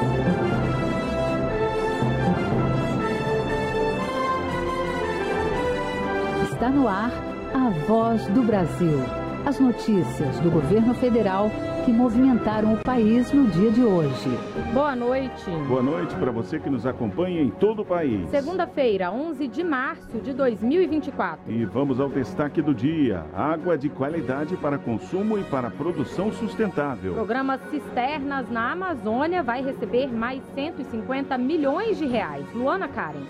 Está no ar a Voz do Brasil. As notícias do governo federal que movimentaram o país no dia de hoje. Boa noite. Boa noite para você que nos acompanha em todo o país. Segunda-feira, 11 de março de 2024. E vamos ao destaque do dia. Água de qualidade para consumo e para produção sustentável. O programa Cisternas na Amazônia vai receber mais 150 milhões de reais. Luana Karen.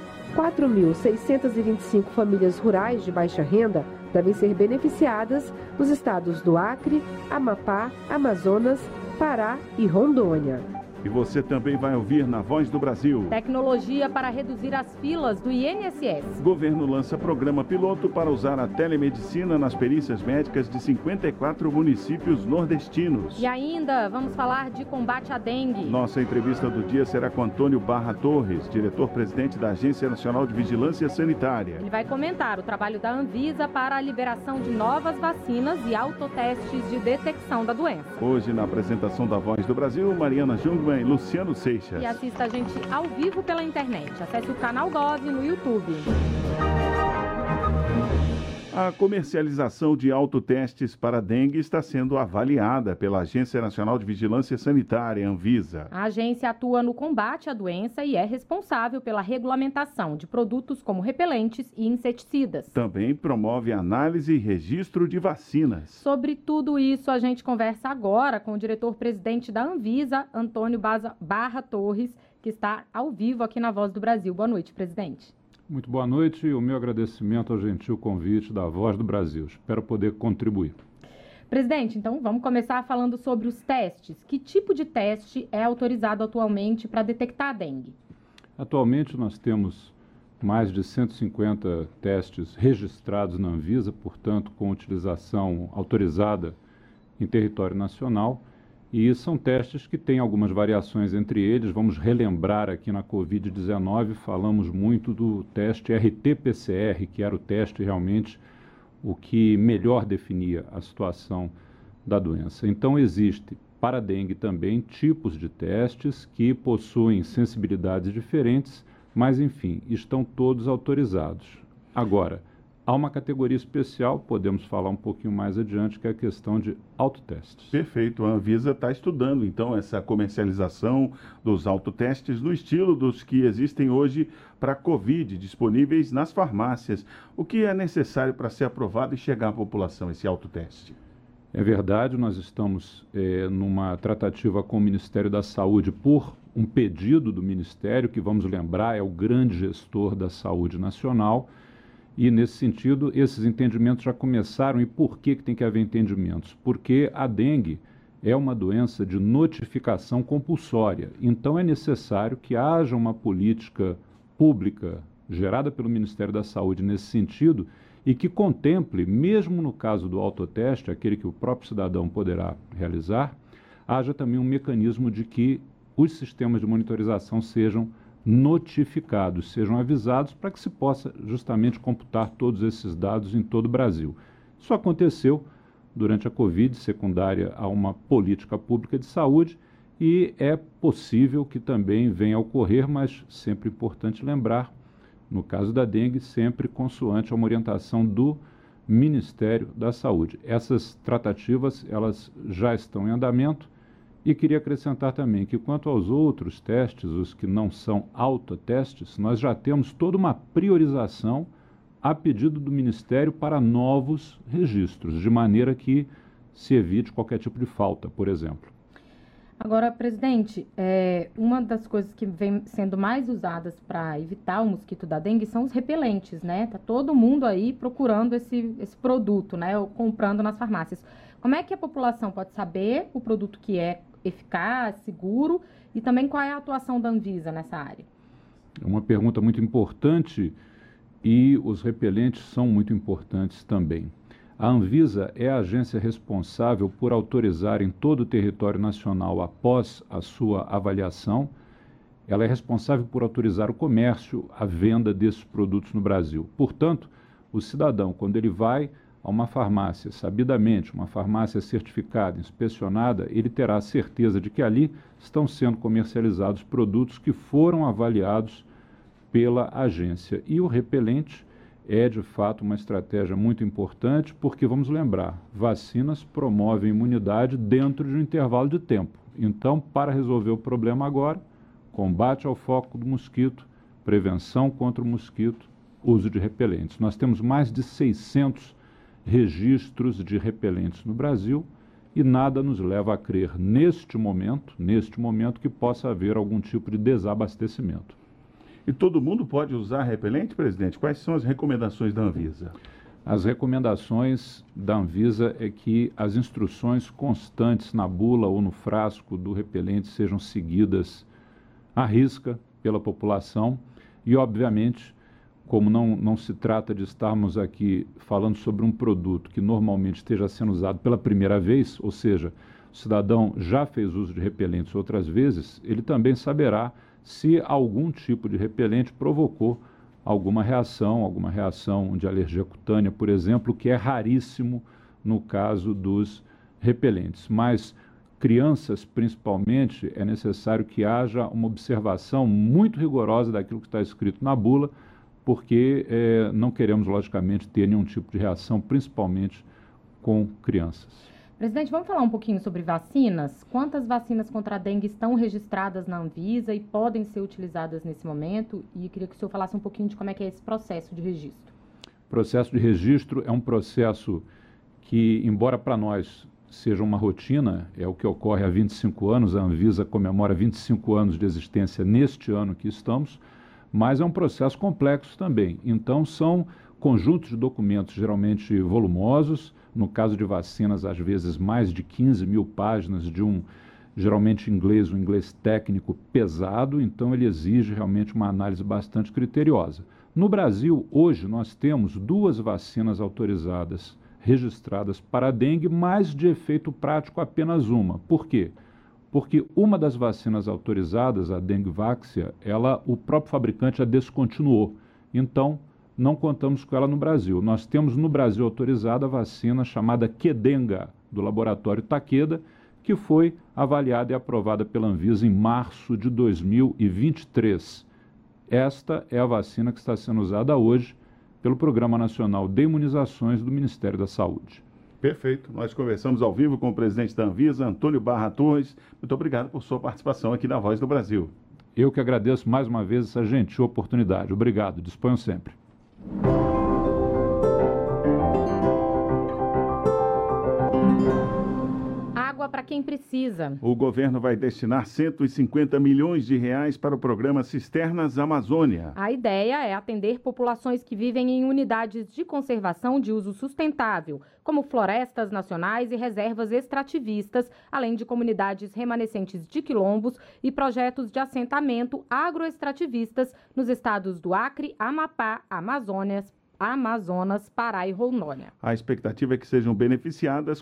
4.625 famílias rurais de baixa renda devem ser beneficiadas nos estados do Acre, Amapá, Amazonas, Pará e Rondônia. E você também vai ouvir na Voz do Brasil. Tecnologia para reduzir as filas do INSS. Governo lança programa piloto para usar a telemedicina nas perícias médicas de 54 municípios nordestinos. E ainda vamos falar de combate à dengue. Nossa entrevista do dia será com Antônio Barra Torres, diretor-presidente da Agência Nacional de Vigilância Sanitária. Ele vai comentar o trabalho da Anvisa para a liberação de novas vacinas e autotestes de detecção da doença. Hoje, na apresentação da Voz do Brasil, Mariana Jungmann e Luciano Seixas. E assista a gente ao vivo pela internet. Acesse o canal Gov no YouTube. A comercialização de autotestes para dengue está sendo avaliada pela Agência Nacional de Vigilância Sanitária, Anvisa. A agência atua no combate à doença e é responsável pela regulamentação de produtos como repelentes e inseticidas. Também promove análise e registro de vacinas. Sobre tudo isso, a gente conversa agora com o diretor-presidente da Anvisa, Antônio Barra Torres, que está ao vivo aqui na Voz do Brasil. Boa noite, presidente. Muito boa noite e o meu agradecimento ao gentil convite da Voz do Brasil. Espero poder contribuir. Presidente, então vamos começar falando sobre os testes. Que tipo de teste é autorizado atualmente para detectar a dengue? Atualmente nós temos mais de 150 testes registrados na Anvisa, portanto com utilização autorizada em território nacional. E são testes que têm algumas variações entre eles. Vamos relembrar aqui na Covid-19, falamos muito do teste RT-PCR, que era o teste realmente o que melhor definia a situação da doença. Então existe para a dengue também tipos de testes que possuem sensibilidades diferentes, mas enfim, estão todos autorizados. Agora, há uma categoria especial, podemos falar um pouquinho mais adiante, que é a questão de autotestes. Perfeito, a Anvisa está estudando então essa comercialização dos autotestes no estilo dos que existem hoje para a Covid, disponíveis nas farmácias. O que é necessário para ser aprovado e chegar à população esse autoteste? É verdade, nós estamos numa tratativa com o Ministério da Saúde por um pedido do Ministério, que vamos lembrar é o grande gestor da saúde nacional. E, nesse sentido, esses entendimentos já começaram. E por que tem que haver entendimentos? Porque a dengue é uma doença de notificação compulsória. Então, é necessário que haja uma política pública gerada pelo Ministério da Saúde nesse sentido e que contemple, mesmo no caso do autoteste, aquele que o próprio cidadão poderá realizar, haja também um mecanismo de que os sistemas de monitorização sejam notificados, sejam avisados para que se possa justamente computar todos esses dados em todo o Brasil. Isso aconteceu durante a Covid, secundária a uma política pública de saúde, e é possível que também venha a ocorrer, mas sempre importante lembrar, no caso da dengue, sempre consoante a uma orientação do Ministério da Saúde. Essas tratativas, elas já estão em andamento. E queria acrescentar também que, quanto aos outros testes, os que não são autotestes, nós já temos toda uma priorização a pedido do Ministério para novos registros, de maneira que se evite qualquer tipo de falta, por exemplo. Agora, presidente, uma das coisas que vem sendo mais usadas para evitar o mosquito da dengue são os repelentes, né? Tá todo mundo aí procurando esse produto, né? Ou comprando nas farmácias. Como é que a população pode saber o produto que é eficaz, seguro, e também qual é a atuação da Anvisa nessa área? É uma pergunta muito importante e os repelentes são muito importantes também. A Anvisa é a agência responsável por autorizar em todo o território nacional, após a sua avaliação, ela é responsável por autorizar o comércio, a venda desses produtos no Brasil. Portanto, o cidadão, quando ele vai a uma farmácia, sabidamente, uma farmácia certificada, inspecionada, ele terá a certeza de que ali estão sendo comercializados produtos que foram avaliados pela agência. E o repelente é, de fato, uma estratégia muito importante, porque, vamos lembrar, vacinas promovem imunidade dentro de um intervalo de tempo. Então, para resolver o problema agora, combate ao foco do mosquito, prevenção contra o mosquito, uso de repelentes. Nós temos mais de 600 registros de repelentes no Brasil e nada nos leva a crer neste momento, que possa haver algum tipo de desabastecimento. E todo mundo pode usar repelente, presidente? Quais são as recomendações da Anvisa? As recomendações da Anvisa é que as instruções constantes na bula ou no frasco do repelente sejam seguidas à risca pela população e, obviamente, como não se trata de estarmos aqui falando sobre um produto que normalmente esteja sendo usado pela primeira vez, ou seja, o cidadão já fez uso de repelentes outras vezes, ele também saberá se algum tipo de repelente provocou alguma reação de alergia cutânea, por exemplo, que é raríssimo no caso dos repelentes. Mas crianças, principalmente, é necessário que haja uma observação muito rigorosa daquilo que está escrito na bula, porque não queremos, logicamente, ter nenhum tipo de reação, principalmente com crianças. Presidente, vamos falar um pouquinho sobre vacinas? Quantas vacinas contra a dengue estão registradas na Anvisa e podem ser utilizadas nesse momento? E queria que o senhor falasse um pouquinho de como é que é esse processo de registro. O processo de registro é um processo que, embora para nós seja uma rotina, é o que ocorre há 25 anos, a Anvisa comemora 25 anos de existência neste ano que estamos, mas é um processo complexo também. Então, são conjuntos de documentos geralmente volumosos, no caso de vacinas, às vezes mais de 15 mil páginas de geralmente um inglês técnico pesado, então ele exige realmente uma análise bastante criteriosa. No Brasil, hoje, nós temos 2 vacinas autorizadas, registradas para a dengue, mas de efeito prático apenas uma. Por quê? Porque uma das vacinas autorizadas, a Dengvaxia, o próprio fabricante a descontinuou. Então, não contamos com ela no Brasil. Nós temos no Brasil autorizada a vacina chamada Qdenga, do laboratório Takeda, que foi avaliada e aprovada pela Anvisa em março de 2023. Esta é a vacina que está sendo usada hoje pelo Programa Nacional de Imunizações do Ministério da Saúde. Perfeito. Nós conversamos ao vivo com o presidente da Anvisa, Antônio Barra Torres. Muito obrigado por sua participação aqui na Voz do Brasil. Eu que agradeço mais uma vez essa gentil oportunidade. Obrigado. Disponham sempre. Água para quem precisa. O governo vai destinar 150 milhões de reais para o programa Cisternas Amazônia. A ideia é atender populações que vivem em unidades de conservação de uso sustentável, como florestas nacionais e reservas extrativistas, além de comunidades remanescentes de quilombos e projetos de assentamento agroextrativistas nos estados do Acre, Amapá, Amazonas, Pará e Rondônia. A expectativa é que sejam beneficiadas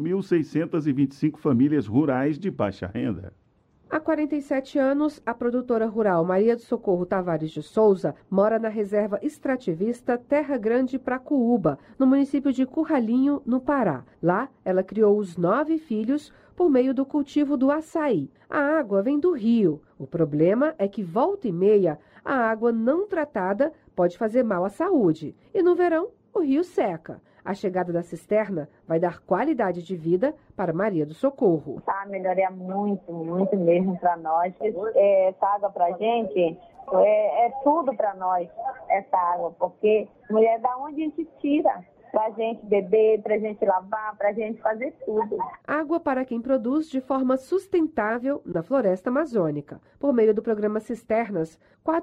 4.625 famílias rurais de baixa renda. Há 47 anos, a produtora rural Maria do Socorro Tavares de Souza mora na reserva extrativista Terra Grande Pracuúba, no município de Curralinho, no Pará. Lá, ela criou os 9 filhos por meio do cultivo do açaí. A água vem do rio. O problema é que, volta e meia, a água não tratada pode fazer mal à saúde. E no verão, o rio seca. A chegada da cisterna vai dar qualidade de vida para Maria do Socorro. Melhoria muito mesmo para nós. Essa água para a gente é tudo para nós, essa água, porque mulher, da onde a gente tira? Para a gente beber, para a gente lavar, para a gente fazer tudo. Água para quem produz de forma sustentável na floresta amazônica. Por meio do programa Cisternas,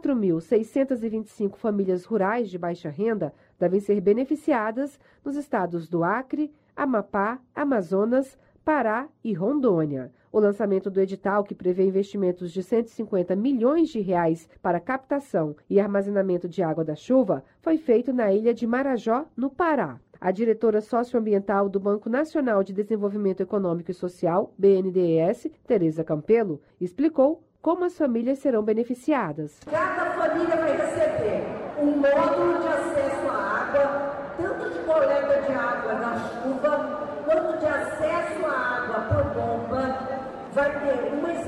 4.625 famílias rurais de baixa renda devem ser beneficiadas nos estados do Acre, Amapá, Amazonas, Pará e Rondônia. O lançamento do edital, que prevê investimentos de 150 milhões de reais para captação e armazenamento de água da chuva, foi feito na ilha de Marajó, no Pará. A diretora socioambiental do Banco Nacional de Desenvolvimento Econômico e Social, BNDES, Tereza Campelo, explicou como as famílias serão beneficiadas. Cada família vai receber um módulo de acesso à água, tanto de coleta de água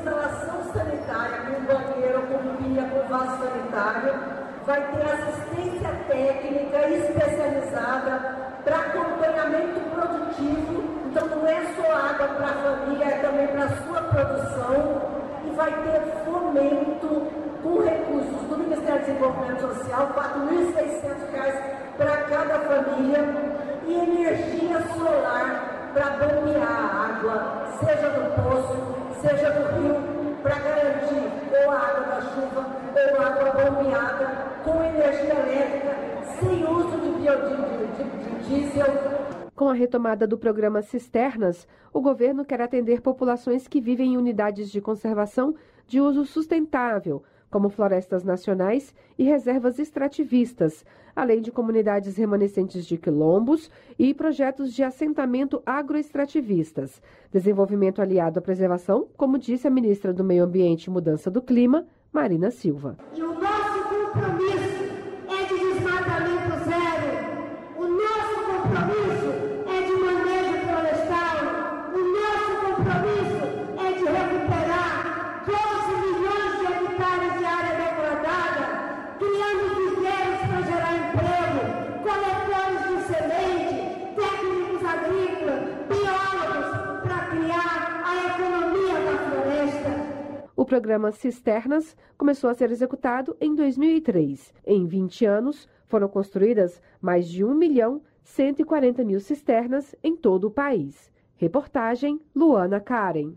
instalação sanitária, com banheiro, com pia, com vaso sanitário, vai ter assistência técnica especializada para acompanhamento produtivo. Então não é só água para a família, é também para a sua produção. E vai ter fomento com recursos do Ministério do Desenvolvimento Social, R$ 4.600 para cada família, e energia solar para bombear a água, seja do poço, seja do rio, para garantir ou a água da chuva ou a água bombeada com energia elétrica, sem uso de diesel. Com a retomada do programa Cisternas, o governo quer atender populações que vivem em unidades de conservação de uso sustentável, como florestas nacionais e reservas extrativistas, além de comunidades remanescentes de quilombos e projetos de assentamento agroextrativistas. Desenvolvimento aliado à preservação, como disse a ministra do Meio Ambiente e Mudança do Clima, Marina Silva. E o nosso compromisso é de desmatamento zero. O nosso compromisso é de manejo florestal. O nosso compromisso é de recuperar 12 milhões de hectares de área degradada, criando viveiros para gerar emprego, coletores de semente, técnicos agrícolas, biólogos para criar a economia da floresta. O programa Cisternas começou a ser executado em 2003. Em 20 anos, foram construídas mais de 1.140.000 cisternas em todo o país. Reportagem Luana Karen.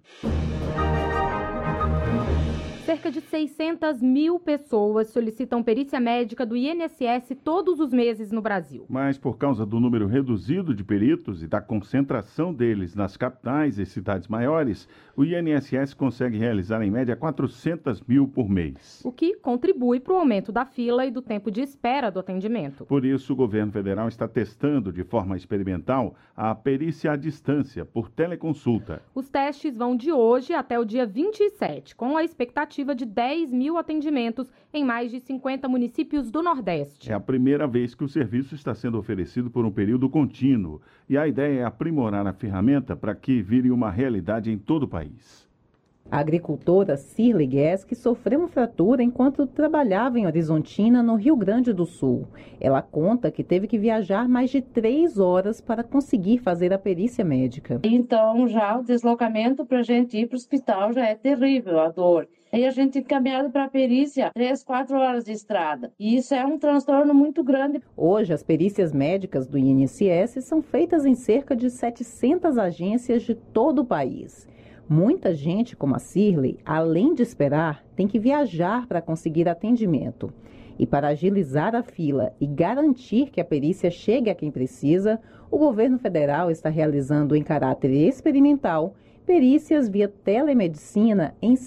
Cerca de 600 mil pessoas solicitam perícia médica do INSS todos os meses no Brasil. Mas por causa do número reduzido de peritos e da concentração deles nas capitais e cidades maiores, o INSS consegue realizar em média 400 mil por mês. O que contribui para o aumento da fila e do tempo de espera do atendimento. Por isso, o governo federal está testando de forma experimental a perícia à distância, por teleconsulta. Os testes vão de hoje até o dia 27, com a expectativa de 10 mil atendimentos em mais de 50 municípios do Nordeste. É a primeira vez que o serviço está sendo oferecido por um período contínuo e a ideia é aprimorar a ferramenta para que vire uma realidade em todo o país. A agricultora Cirlei Guedes sofreu uma fratura enquanto trabalhava em Horizontina, no Rio Grande do Sul. Ela conta que teve que viajar mais de 3 horas para conseguir fazer a perícia médica. Então, já o deslocamento para a gente ir para o hospital já é terrível, a dor. Aí a gente encaminhado para a perícia 3, 4 horas de estrada. E isso é um transtorno muito grande. Hoje, as perícias médicas do INSS são feitas em cerca de 700 agências de todo o país. Muita gente, como a Cirlei, além de esperar, tem que viajar para conseguir atendimento. E para agilizar a fila e garantir que a perícia chegue a quem precisa, o governo federal está realizando em caráter experimental perícias via telemedicina em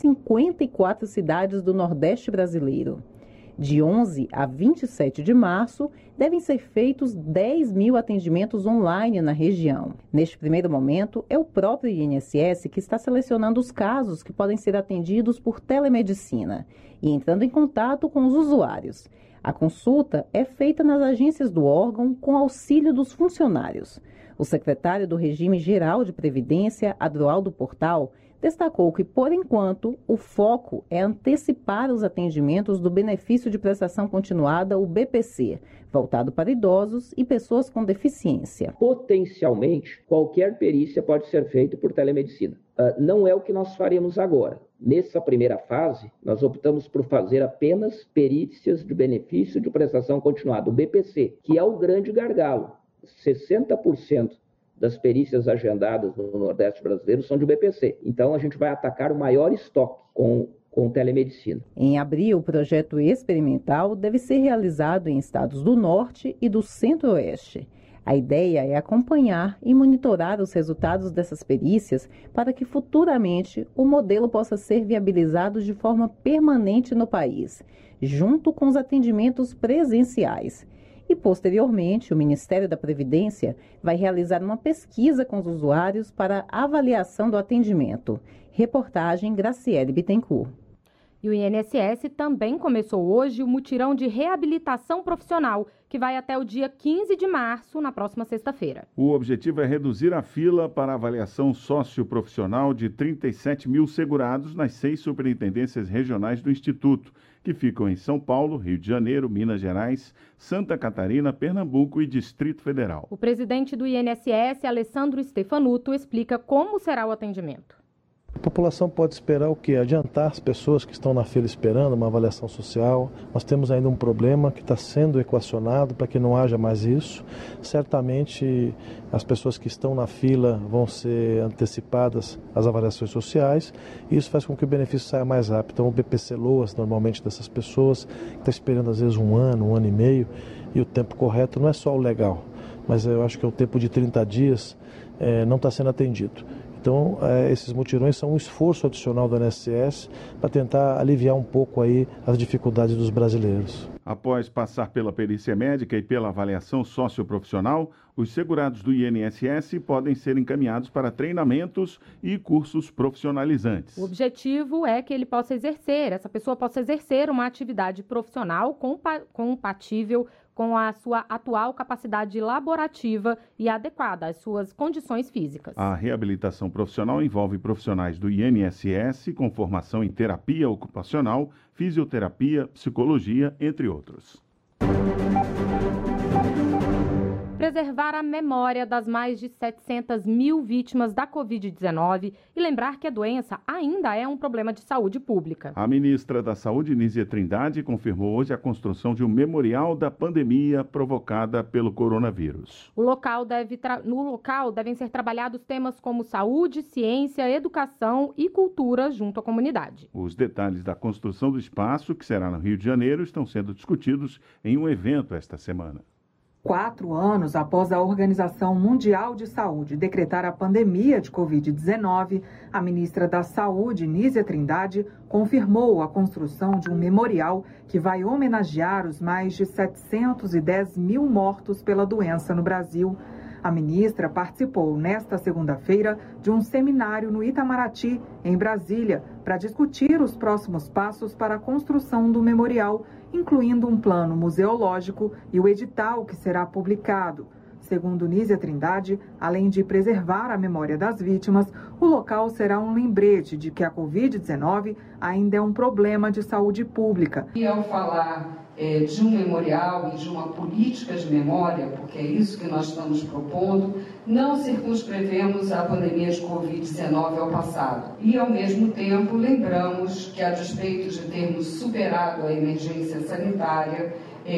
54 cidades do Nordeste brasileiro. De 11 a 27 de março, devem ser feitos 10 mil atendimentos online na região. Neste primeiro momento, é o próprio INSS que está selecionando os casos que podem ser atendidos por telemedicina e entrando em contato com os usuários. A consulta é feita nas agências do órgão com auxílio dos funcionários. O secretário do Regime Geral de Previdência, Adroaldo Portal, destacou que, por enquanto, o foco é antecipar os atendimentos do benefício de prestação continuada, o BPC, voltado para idosos e pessoas com deficiência. Potencialmente, qualquer perícia pode ser feita por telemedicina. Não é o que nós faremos agora. Nessa primeira fase, nós optamos por fazer apenas perícias de benefício de prestação continuada, o BPC, que é o grande gargalo. 60% das perícias agendadas no Nordeste brasileiro são de BPC. Então, a gente vai atacar o maior estoque com telemedicina. Em abril, o projeto experimental deve ser realizado em estados do Norte e do Centro-Oeste. A ideia é acompanhar e monitorar os resultados dessas perícias para que futuramente o modelo possa ser viabilizado de forma permanente no país, junto com os atendimentos presenciais. E, posteriormente, o Ministério da Previdência vai realizar uma pesquisa com os usuários para avaliação do atendimento. Reportagem Graciele Bittencourt. E o INSS também começou hoje o mutirão de reabilitação profissional, que vai até o dia 15 de março, na próxima sexta-feira. O objetivo é reduzir a fila para avaliação socioprofissional de 37 mil segurados nas 6 superintendências regionais do Instituto, que ficam em São Paulo, Rio de Janeiro, Minas Gerais, Santa Catarina, Pernambuco e Distrito Federal. O presidente do INSS, Alessandro Stefanuto, explica como será o atendimento. A população pode esperar o quê? Adiantar as pessoas que estão na fila esperando uma avaliação social. Nós temos ainda um problema que está sendo equacionado para que não haja mais isso. Certamente as pessoas que estão na fila vão ser antecipadas às avaliações sociais e isso faz com que o benefício saia mais rápido. Então o BPC-LOAS normalmente dessas pessoas que estão esperando às vezes um ano e meio, e o tempo correto não é só o legal, mas eu acho que é o tempo de 30 dias não está sendo atendido. Então, esses mutirões são um esforço adicional do INSS para tentar aliviar um pouco aí as dificuldades dos brasileiros. Após passar pela perícia médica e pela avaliação socioprofissional, os segurados do INSS podem ser encaminhados para treinamentos e cursos profissionalizantes. O objetivo é que essa pessoa possa exercer uma atividade profissional compatível com a sua atual capacidade laborativa e adequada às suas condições físicas. A reabilitação profissional envolve profissionais do INSS com formação em terapia ocupacional, fisioterapia, psicologia, entre outros. Preservar a memória das mais de 700 mil vítimas da Covid-19 e lembrar que a doença ainda é um problema de saúde pública. A ministra da Saúde, Nízia Trindade, confirmou hoje a construção de um memorial da pandemia provocada pelo coronavírus. No local devem ser trabalhados temas como saúde, ciência, educação e cultura junto à comunidade. Os detalhes da construção do espaço, que será no Rio de Janeiro, estão sendo discutidos em um evento esta semana. 4 anos após a Organização Mundial de Saúde decretar a pandemia de Covid-19, a ministra da Saúde, Nízia Trindade, confirmou a construção de um memorial que vai homenagear os mais de 710 mil mortos pela doença no Brasil. A ministra participou nesta segunda-feira de um seminário no Itamaraty, em Brasília, para discutir os próximos passos para a construção do memorial, incluindo um plano museológico e o edital que será publicado. Segundo Nízia Trindade, além de preservar a memória das vítimas, o local será um lembrete de que a Covid-19 ainda é um problema de saúde pública. E ao falar de um memorial e de uma política de memória, porque é isso que nós estamos propondo, não circunscrevemos a pandemia de Covid-19 ao passado. E, ao mesmo tempo, lembramos que, a despeito de termos superado a emergência sanitária,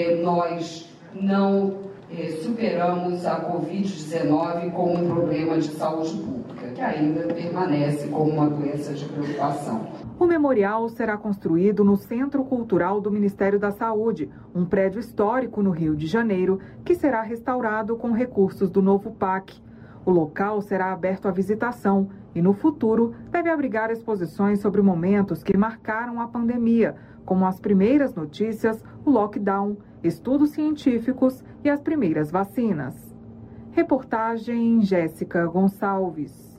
nós não superamos a Covid-19 como um problema de saúde pública, que ainda permanece como uma doença de preocupação. O memorial será construído no Centro Cultural do Ministério da Saúde, um prédio histórico no Rio de Janeiro, que será restaurado com recursos do novo PAC. O local será aberto à visitação e, no futuro, deve abrigar exposições sobre momentos que marcaram a pandemia, como as primeiras notícias, o lockdown, estudos científicos e as primeiras vacinas. Reportagem Jéssica Gonçalves.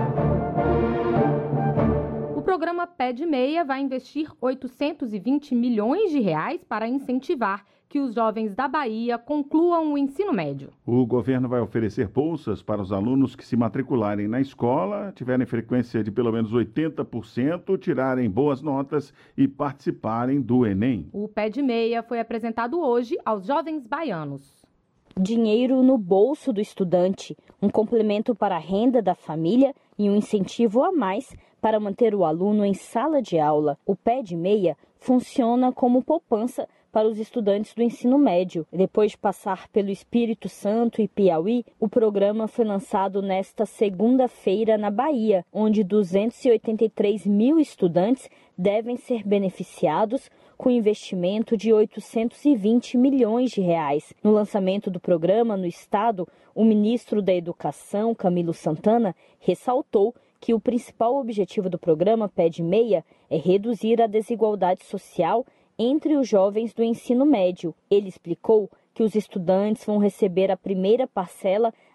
O programa Pé de Meia vai investir 820 milhões de reais para incentivar que os jovens da Bahia concluam o ensino médio. O governo vai oferecer bolsas para os alunos que se matricularem na escola, tiverem frequência de pelo menos 80%, tirarem boas notas e participarem do Enem. O Pé de Meia foi apresentado hoje aos jovens baianos. Dinheiro no bolso do estudante, um complemento para a renda da família e um incentivo a mais para manter o aluno em sala de aula. O Pé de Meia funciona como poupança para os estudantes do ensino médio. Depois de passar pelo Espírito Santo e Piauí, o programa foi lançado nesta segunda-feira na Bahia, onde 283 mil estudantes devem ser beneficiados com investimento de 820 milhões de reais. No lançamento do programa no estado, o ministro da Educação, Camilo Santana, ressaltou que o principal objetivo do programa Pé de Meia é reduzir a desigualdade social entre os jovens do ensino médio. Ele explicou que os estudantes vão receber a primeira parcela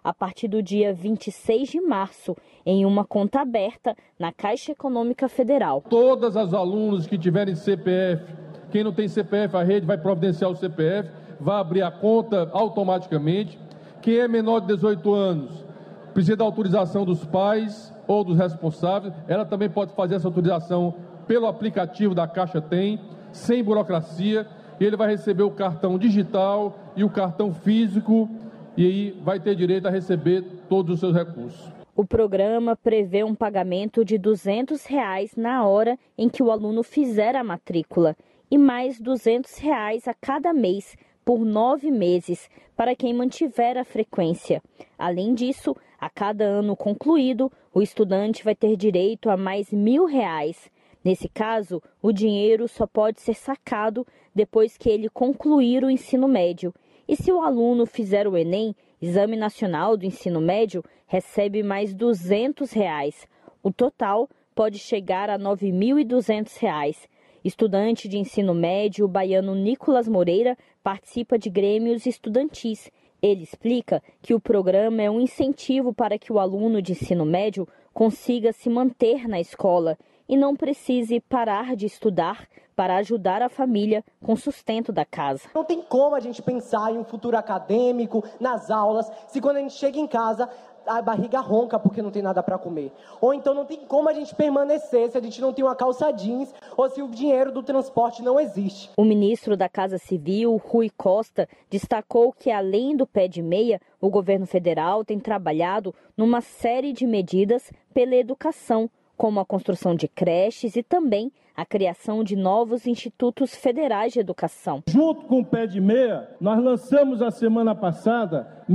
a partir do dia 26 de março, em uma conta aberta na Caixa Econômica Federal. Todas as alunas que tiverem CPF, quem não tem CPF, a rede vai providenciar o CPF, vai abrir a conta automaticamente. Quem é menor de 18 anos precisa da autorização dos pais ou dos responsáveis. Ela também pode fazer essa autorização pelo aplicativo da Caixa Tem, sem burocracia. Ele vai receber o cartão digital e o cartão físico e aí vai ter direito a receber todos os seus recursos. O programa prevê um pagamento de R$ 200 na hora em que o aluno fizer a matrícula e mais R$ 200 a cada mês por 9 meses para quem mantiver a frequência. Além disso, a cada ano concluído, o estudante vai ter direito a mais R$ 1.000. Nesse caso, o dinheiro só pode ser sacado depois que ele concluir o ensino médio. E se o aluno fizer o Enem, Exame Nacional do Ensino Médio, recebe mais R$ 200. O total pode chegar a R$ 9.200. Estudante de ensino médio, o baiano Nicolas Moreira participa de grêmios estudantis. Ele explica que o programa é um incentivo para que o aluno de ensino médio consiga se manter na escola e não precise parar de estudar para ajudar a família com o sustento da casa. Não tem como a gente pensar em um futuro acadêmico, nas aulas, se quando a gente chega em casa a barriga ronca porque não tem nada para comer. Ou então não tem como a gente permanecer se a gente não tem uma calça jeans ou se o dinheiro do transporte não existe. O ministro da Casa Civil, Rui Costa, destacou que além do pé de meia, o governo federal tem trabalhado numa série de medidas pela educação, como a construção de creches e também a criação de novos institutos federais de educação. Junto com o Pé de Meia, nós lançamos a semana passada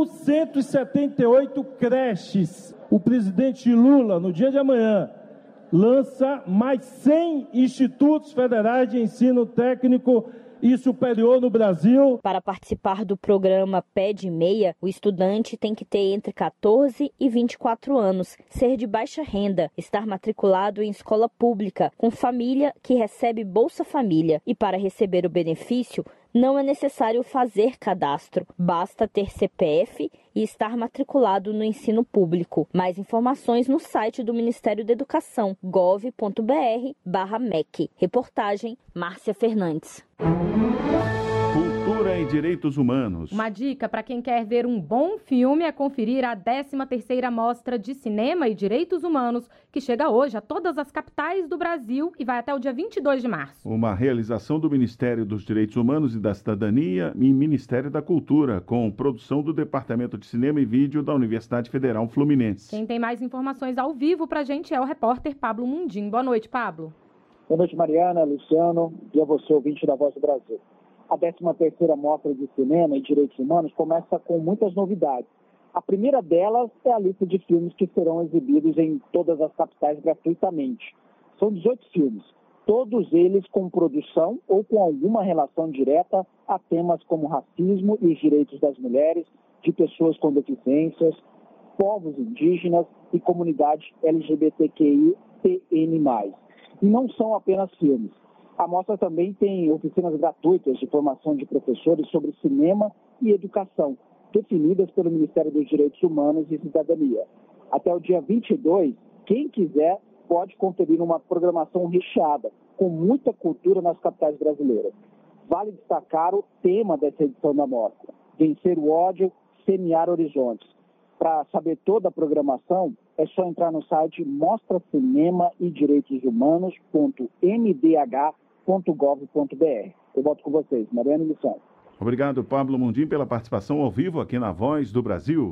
1.178 creches. O presidente Lula, no dia de amanhã, lança mais 100 institutos federais de ensino técnico e superior no Brasil. Para participar do programa Pé de Meia, o estudante tem que ter entre 14 e 24 anos, ser de baixa renda, estar matriculado em escola pública, com família que recebe Bolsa Família. E para receber o benefício, não é necessário fazer cadastro, basta ter CPF e estar matriculado no ensino público. Mais informações no site do Ministério da Educação, gov.br/MEC. Reportagem, Márcia Fernandes. Cultura e Direitos Humanos. Uma dica para quem quer ver um bom filme é conferir a 13ª Mostra de Cinema e Direitos Humanos, que chega hoje a todas as capitais do Brasil e vai até o dia 22 de março. Uma realização do Ministério dos Direitos Humanos e da Cidadania e Ministério da Cultura, com produção do Departamento de Cinema e Vídeo da Universidade Federal Fluminense. Quem tem mais informações ao vivo para a gente é o repórter Pablo Mundim. Boa noite, Pablo. Boa noite, Mariana, Luciano e a você, ouvinte da Voz do Brasil. A 13ª Mostra de Cinema e Direitos Humanos começa com muitas novidades. A primeira delas é a lista de filmes que serão exibidos em todas as capitais gratuitamente. São 18 filmes, todos eles com produção ou com alguma relação direta a temas como racismo e os direitos das mulheres, de pessoas com deficiências, povos indígenas e comunidade LGBTQI/TN+. E não são apenas filmes. A mostra também tem oficinas gratuitas de formação de professores sobre cinema e educação, definidas pelo Ministério dos Direitos Humanos e Cidadania. Até o dia 22, quem quiser pode conferir uma programação recheada, com muita cultura nas capitais brasileiras. Vale destacar o tema dessa edição da mostra: vencer o ódio, semear horizontes. Para saber toda a programação, é só entrar no site mostracinema-e-direitoshumanos.mdh.gov.br. Eu volto com vocês, Mariana e Luciano. Obrigado, Pablo Mundim, pela participação ao vivo aqui na Voz do Brasil.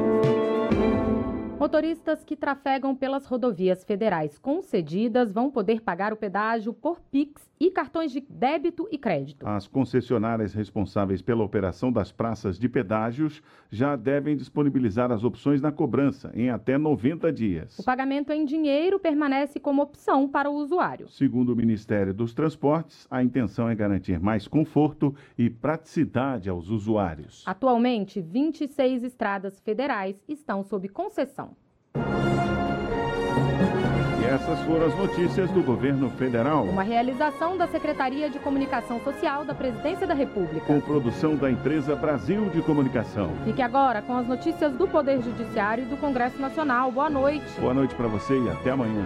Motoristas que trafegam pelas rodovias federais concedidas vão poder pagar o pedágio por Pix e cartões de débito e crédito. As concessionárias responsáveis pela operação das praças de pedágios já devem disponibilizar as opções na cobrança em até 90 dias. O pagamento em dinheiro permanece como opção para o usuário. Segundo o Ministério dos Transportes, a intenção é garantir mais conforto e praticidade aos usuários. Atualmente, 26 estradas federais estão sob concessão. E Essas foram as notícias do Governo Federal. Uma realização da Secretaria de Comunicação Social da Presidência da República. Com produção da empresa Brasil de Comunicação. Fique agora com as notícias do Poder Judiciário e do Congresso Nacional. Boa noite. Boa noite para você e até amanhã.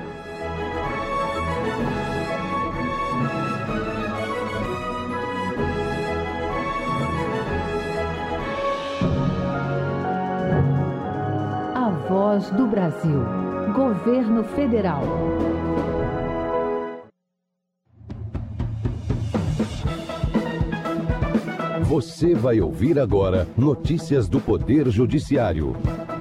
A Voz do Brasil. Governo Federal. Você vai ouvir agora notícias do Poder Judiciário.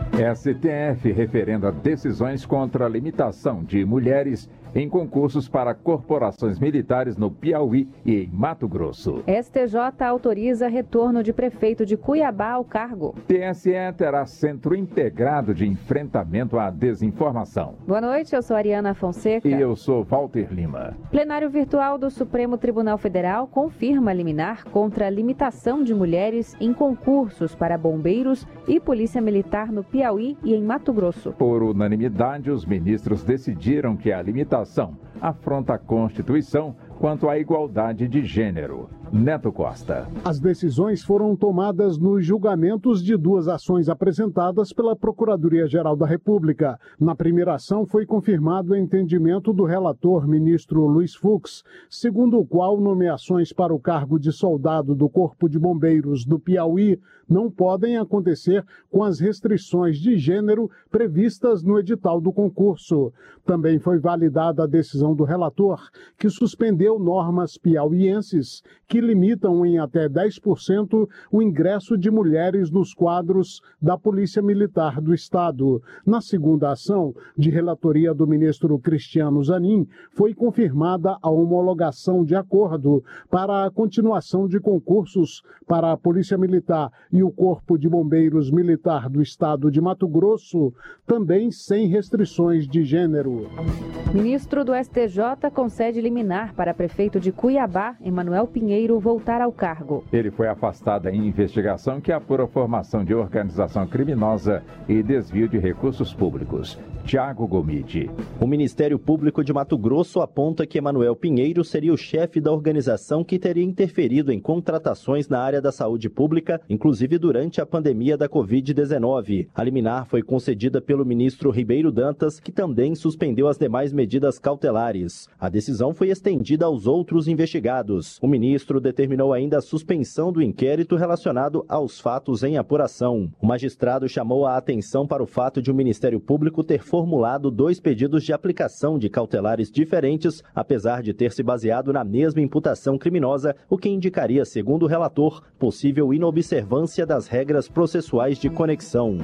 STF referenda decisões contra a limitação de mulheres em concursos para corporações militares no Piauí e em Mato Grosso. STJ autoriza retorno de prefeito de Cuiabá ao cargo. TSE terá centro integrado de enfrentamento à desinformação. Boa noite, eu sou Ariana Fonseca. E eu sou Walter Lima. Plenário virtual do Supremo Tribunal Federal confirma liminar contra a limitação de mulheres em concursos para bombeiros e polícia militar no Piauí e em Mato Grosso. Por unanimidade, os ministros decidiram que a limitação afronta a Constituição quanto à igualdade de gênero. Neto Costa. As decisões foram tomadas nos julgamentos de duas ações apresentadas pela Procuradoria-Geral da República. Na primeira ação foi confirmado o entendimento do relator, ministro Luiz Fux, segundo o qual nomeações para o cargo de soldado do Corpo de Bombeiros do Piauí não podem acontecer com as restrições de gênero previstas no edital do concurso. Também foi validada a decisão do relator, que suspendeu normas piauienses que limitam em até 10% o ingresso de mulheres nos quadros da Polícia Militar do Estado. Na segunda ação, de relatoria do ministro Cristiano Zanin, foi confirmada a homologação de acordo para a continuação de concursos para a Polícia Militar e o Corpo de Bombeiros Militar do Estado de Mato Grosso, também sem restrições de gênero. Ministro do STJ concede liminar para prefeito de Cuiabá, Emanuel Pinheiro, voltar ao cargo. Ele foi afastado em investigação que apura formação de organização criminosa e desvio de recursos públicos. Tiago Gomide. O Ministério Público de Mato Grosso aponta que Emanuel Pinheiro seria o chefe da organização que teria interferido em contratações na área da saúde pública, inclusive durante a pandemia da Covid-19. A liminar foi concedida pelo ministro Ribeiro Dantas, que também suspendeu as demais medidas cautelares. A decisão foi estendida aos outros investigados. O ministro determinou ainda a suspensão do inquérito relacionado aos fatos em apuração. O magistrado chamou a atenção para o fato de o Ministério Público ter formulado 2 pedidos de aplicação de cautelares diferentes, apesar de ter se baseado na mesma imputação criminosa, o que indicaria, segundo o relator, possível inobservância das regras processuais de conexão.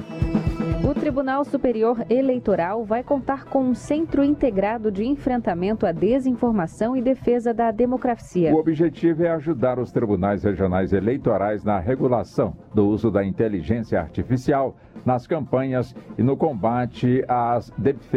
O Tribunal Superior Eleitoral vai contar com um centro integrado de enfrentamento à desinformação e defesa da democracia. O objetivo é ajudar os tribunais regionais eleitorais na regulação do uso da inteligência artificial nas campanhas e no combate às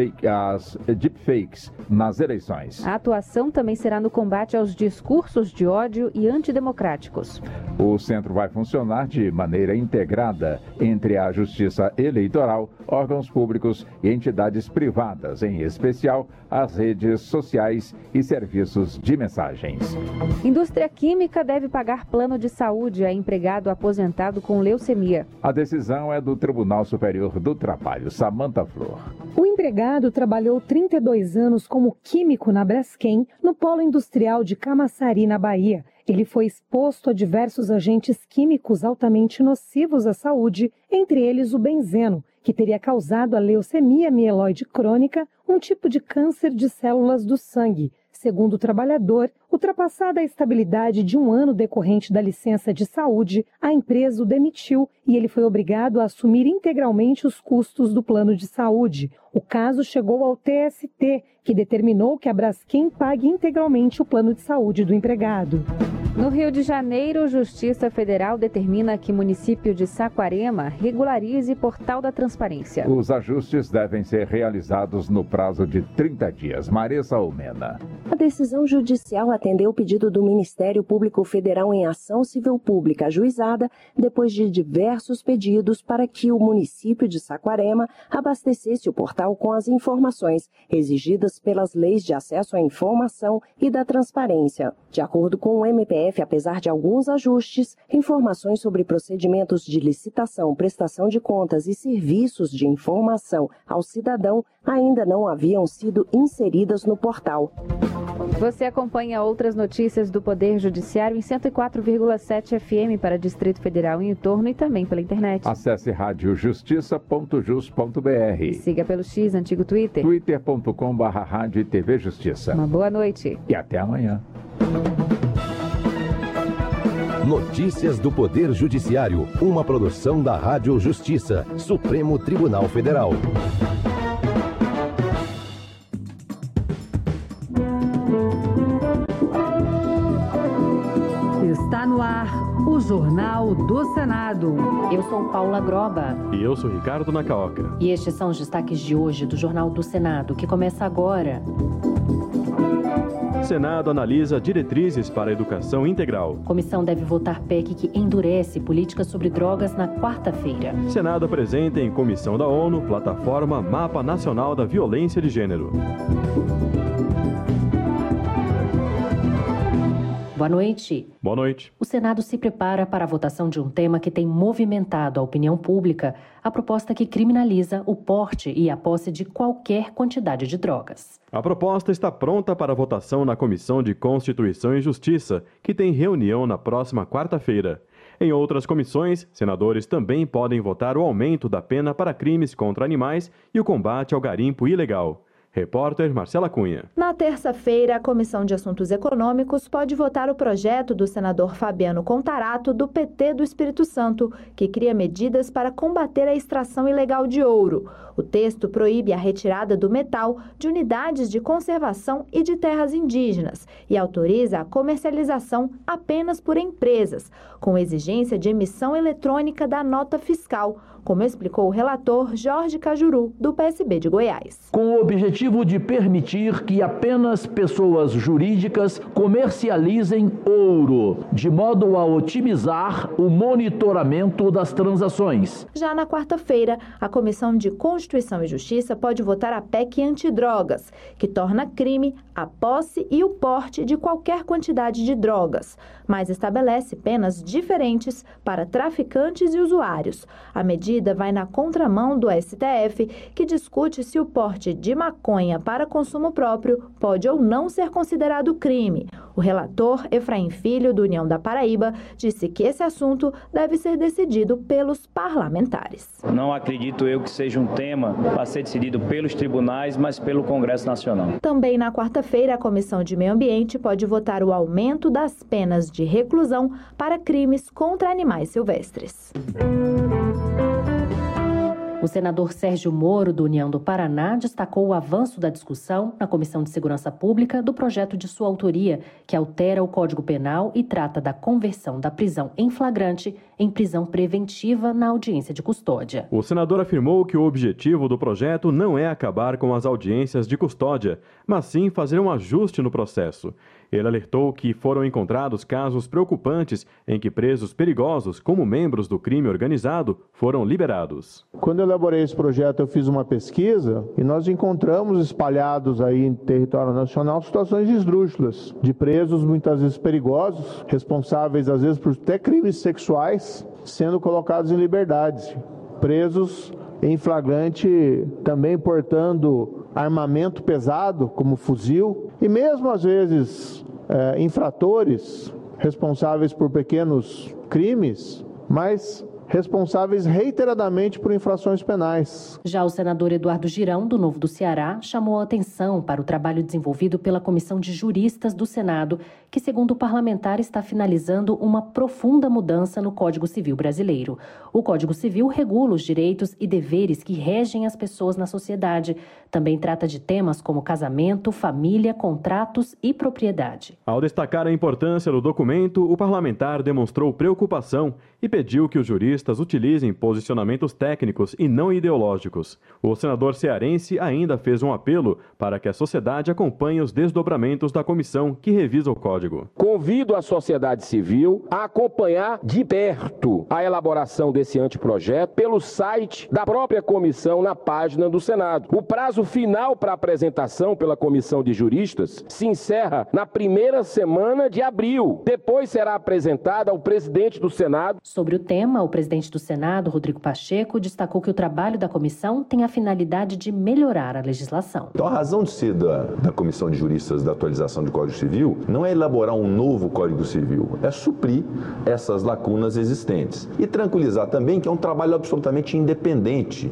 deepfakes nas eleições. A atuação também será no combate aos discursos de ódio e antidemocráticos. O centro vai funcionar de maneira integrada entre a Justiça Eleitoral, órgãos públicos e entidades privadas, em especial as redes sociais e serviços de mensagens. Indústria Química deve pagar plano de saúde a empregado aposentado com leucemia. A decisão é do Tribunal Superior do Trabalho. Samanta Flor. O empregado trabalhou 32 anos como químico na Braskem, no polo industrial de Camaçari, na Bahia. Ele foi exposto a diversos agentes químicos altamente nocivos à saúde, entre eles o benzeno, que teria causado a leucemia mieloide crônica, um tipo de câncer de células do sangue. Segundo o trabalhador, ultrapassada a estabilidade de 1 ano decorrente da licença de saúde, a empresa o demitiu e ele foi obrigado a assumir integralmente os custos do plano de saúde. O caso chegou ao TST, que determinou que a Braskem pague integralmente o plano de saúde do empregado. No Rio de Janeiro, Justiça Federal determina que município de Saquarema regularize portal da transparência. Os ajustes devem ser realizados no prazo de 30 dias. Marisa Almena. A decisão judicial atendeu o pedido do Ministério Público Federal em ação civil pública ajuizada depois de diversos pedidos para que o município de Saquarema abastecesse o portal com as informações exigidas pelas leis de acesso à informação e da transparência. De acordo com o MPF, apesar de alguns ajustes, informações sobre procedimentos de licitação, prestação de contas e serviços de informação ao cidadão ainda não haviam sido inseridas no portal. Você acompanha outras notícias do Poder Judiciário em 104,7 FM para Distrito Federal e entorno e também pela internet. Acesse radiojustiça.jus.br. Siga pelo X, antigo Twitter. twitter.com/rádio e TV Justiça. Uma boa noite. E até amanhã. Notícias do Poder Judiciário, uma produção da Rádio Justiça, Supremo Tribunal Federal. Está no ar o Jornal do Senado. Eu sou Paula Groba. E eu sou Ricardo Nacaoca. E estes são os destaques de hoje do Jornal do Senado, que começa agora. Senado analisa diretrizes para a educação integral. Comissão deve votar PEC que endurece políticas sobre drogas na quarta-feira. Senado apresenta em comissão da ONU plataforma Mapa Nacional da Violência de Gênero. Boa noite. Boa noite. O Senado se prepara para a votação de um tema que tem movimentado a opinião pública, a proposta que criminaliza o porte e a posse de qualquer quantidade de drogas. A proposta está pronta para votação na Comissão de Constituição e Justiça, que tem reunião na próxima quarta-feira. Em outras comissões, senadores também podem votar o aumento da pena para crimes contra animais e o combate ao garimpo ilegal. Repórter Marcela Cunha. Na terça-feira, a Comissão de Assuntos Econômicos pode votar o projeto do senador Fabiano Contarato, do PT do Espírito Santo, que cria medidas para combater a extração ilegal de ouro. O texto proíbe a retirada do metal de unidades de conservação e de terras indígenas e autoriza a comercialização apenas por empresas, com exigência de emissão eletrônica da nota fiscal, como explicou o relator Jorge Cajuru, do PSB de Goiás. Com o objetivo de permitir que apenas pessoas jurídicas comercializem ouro, de modo a otimizar o monitoramento das transações. Já na quarta-feira, a Comissão de Constituição e Justiça pode votar a PEC antidrogas, que torna crime a posse e o porte de qualquer quantidade de drogas, mas estabelece penas diferentes para traficantes e usuários. A medida vai na contramão do STF, que discute se o porte de maconha para consumo próprio pode ou não ser considerado crime. O relator Efraim Filho, do União da Paraíba, disse que esse assunto deve ser decidido pelos parlamentares. Não acredito eu que seja um tema a ser decidido pelos tribunais, mas pelo Congresso Nacional. Também na quarta-feira, a Comissão de Meio Ambiente pode votar o aumento das penas de reclusão para crimes contra animais silvestres. O senador Sérgio Moro, do União do Paraná, destacou o avanço da discussão na Comissão de Segurança Pública do projeto de sua autoria, que altera o Código Penal e trata da conversão da prisão em flagrante em prisão preventiva na audiência de custódia. O senador afirmou que o objetivo do projeto não é acabar com as audiências de custódia, mas sim fazer um ajuste no processo. Ele alertou que foram encontrados casos preocupantes em que presos perigosos, como membros do crime organizado, foram liberados. Quando eu elaborei esse projeto, eu fiz uma pesquisa e nós encontramos espalhados aí em território nacional situações esdrúxulas de presos muitas vezes perigosos, responsáveis às vezes por até crimes sexuais, sendo colocados em liberdade, presos em flagrante também portando armamento pesado, como fuzil, e mesmo às vezes infratores responsáveis por pequenos crimes, mas responsáveis reiteradamente por infrações penais. Já o senador Eduardo Girão, do Novo do Ceará, chamou a atenção para o trabalho desenvolvido pela Comissão de Juristas do Senado, que, segundo o parlamentar, está finalizando uma profunda mudança no Código Civil brasileiro. O Código Civil regula os direitos e deveres que regem as pessoas na sociedade. Também trata de temas como casamento, família, contratos e propriedade. Ao destacar a importância do documento, o parlamentar demonstrou preocupação e pediu que os juristas utilizem posicionamentos técnicos e não ideológicos. O senador cearense ainda fez um apelo para que a sociedade acompanhe os desdobramentos da comissão que revisa o código. Convido a sociedade civil a acompanhar de perto a elaboração desse anteprojeto pelo site da própria comissão na página do Senado. O prazo final para apresentação pela comissão de juristas se encerra na primeira semana de abril. Depois será apresentada ao presidente do Senado. Sobre o tema, o presidente do Senado, Rodrigo Pacheco, destacou que o trabalho da comissão tem a finalidade de melhorar a legislação. Então, a razão de ser da Comissão de Juristas da atualização do Código Civil não é elaborar um novo Código Civil, é suprir essas lacunas existentes. E tranquilizar também que é um trabalho absolutamente independente.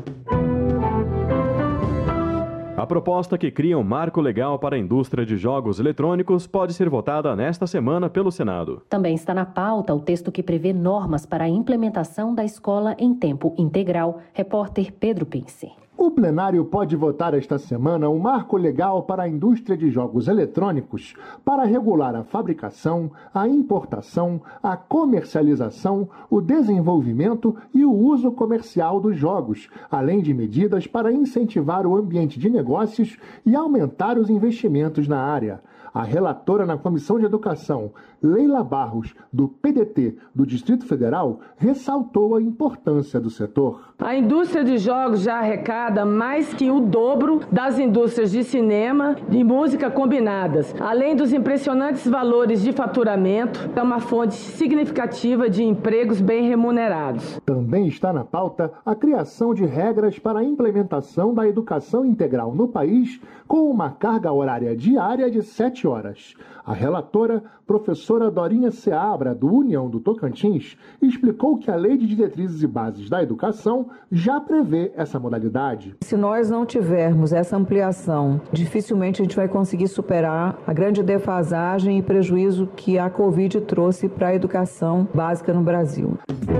A proposta que cria um marco legal para a indústria de jogos eletrônicos pode ser votada nesta semana pelo Senado. Também está na pauta o texto que prevê normas para a implementação da escola em tempo integral. Repórter Pedro Pince. O plenário pode votar esta semana um marco legal para a indústria de jogos eletrônicos para regular a fabricação, a importação, a comercialização, o desenvolvimento e o uso comercial dos jogos, além de medidas para incentivar o ambiente de negócios e aumentar os investimentos na área. A relatora na Comissão de Educação, Leila Barros, do PDT do Distrito Federal, ressaltou a importância do setor. A indústria de jogos já arrecada mais que o dobro das indústrias de cinema e música combinadas. Além dos impressionantes valores de faturamento, é uma fonte significativa de empregos bem remunerados. Também está na pauta a criação de regras para a implementação da educação integral no país, com uma carga horária diária de 7 horas. A relatora, professora Dorinha Seabra, do União do Tocantins, explicou que a Lei de Diretrizes e Bases da Educação já prevê essa modalidade. Se nós não tivermos essa ampliação, dificilmente a gente vai conseguir superar a grande defasagem e prejuízo que a Covid trouxe para a educação básica no Brasil.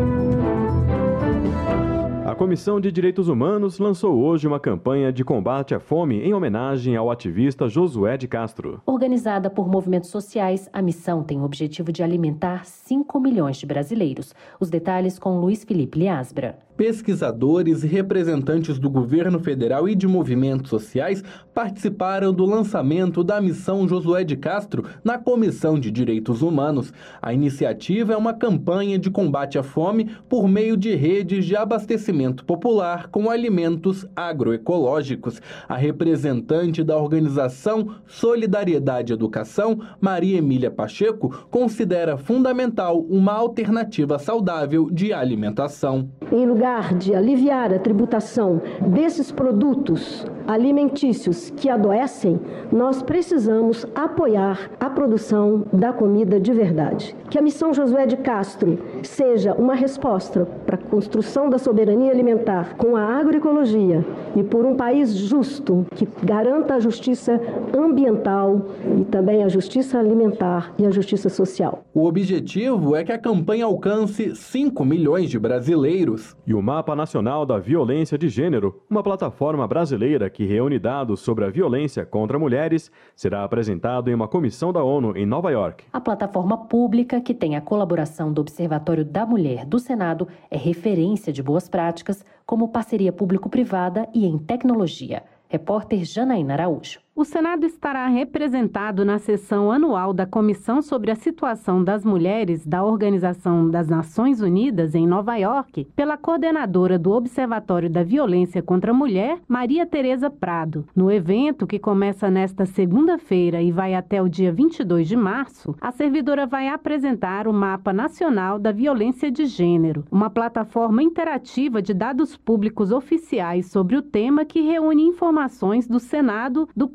A Comissão de Direitos Humanos lançou hoje uma campanha de combate à fome em homenagem ao ativista Josué de Castro. Organizada por movimentos sociais, a missão tem o objetivo de alimentar 5 milhões de brasileiros. Os detalhes com Luiz Felipe Liasbra. Pesquisadores e representantes do governo federal e de movimentos sociais participaram do lançamento da missão Josué de Castro na Comissão de Direitos Humanos. A iniciativa é uma campanha de combate à fome por meio de redes de abastecimento popular com alimentos agroecológicos. A representante da organização Solidariedade Educação, Maria Emília Pacheco, considera fundamental uma alternativa saudável de alimentação. Em lugar de aliviar a tributação desses produtos alimentícios que adoecem, nós precisamos apoiar a produção da comida de verdade. Que a missão Josué de Castro seja uma resposta para a construção da soberania alimentar com a agroecologia e por um país justo que garanta a justiça ambiental e também a justiça alimentar e a justiça social. O objetivo é que a campanha alcance 5 milhões de brasileiros. E o Mapa Nacional da Violência de Gênero, uma plataforma brasileira que reúne dados sobre a violência contra mulheres, será apresentado em uma comissão da ONU em Nova York. A plataforma pública, que tem a colaboração do Observatório da Mulher do Senado, é referência de boas práticas, como parceria público-privada e em tecnologia. Repórter Janaína Araújo. O Senado estará representado na sessão anual da Comissão sobre a Situação das Mulheres da Organização das Nações Unidas em Nova York pela coordenadora do Observatório da Violência contra a Mulher, Maria Tereza Prado. No evento, que começa nesta segunda-feira e vai até o dia 22 de março, a servidora vai apresentar o Mapa Nacional da Violência de Gênero, uma plataforma interativa de dados públicos oficiais sobre o tema que reúne informações do Senado, do Poder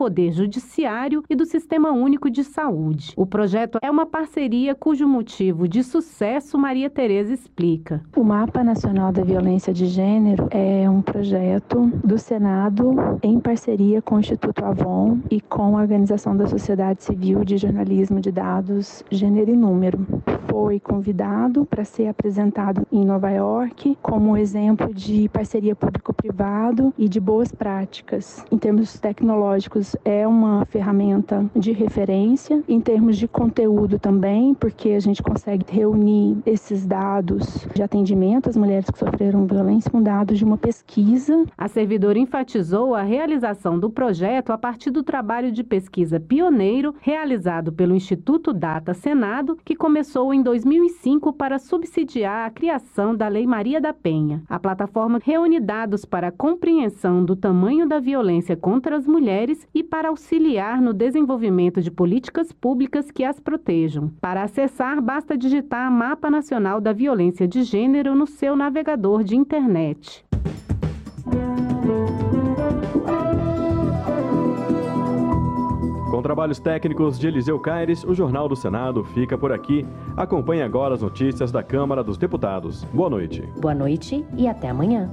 Poder Judiciário e do Sistema Único de Saúde. O projeto é uma parceria cujo motivo de sucesso Maria Tereza explica. O Mapa Nacional da Violência de Gênero é um projeto do Senado em parceria com o Instituto Avon e com a Organização da Sociedade Civil de Jornalismo de Dados Gênero e Número. Foi convidado para ser apresentado em Nova York como exemplo de parceria público-privado e de boas práticas. Em termos tecnológicos, é uma ferramenta de referência. Em termos de conteúdo também, porque a gente consegue reunir esses dados de atendimento às mulheres que sofreram violência com dados de uma pesquisa. A servidora enfatizou a realização do projeto a partir do trabalho de pesquisa pioneiro realizado pelo Instituto Data Senado, que começou em 2005 para subsidiar a criação da Lei Maria da Penha. A plataforma reúne dados para a compreensão do tamanho da violência contra as mulheres e para auxiliar no desenvolvimento de políticas públicas que as protejam. Para acessar, basta digitar Mapa Nacional da Violência de Gênero no seu navegador de internet. Com trabalhos técnicos de Eliseu Caires, o Jornal do Senado fica por aqui. Acompanhe agora as notícias da Câmara dos Deputados. Boa noite. Boa noite e até amanhã.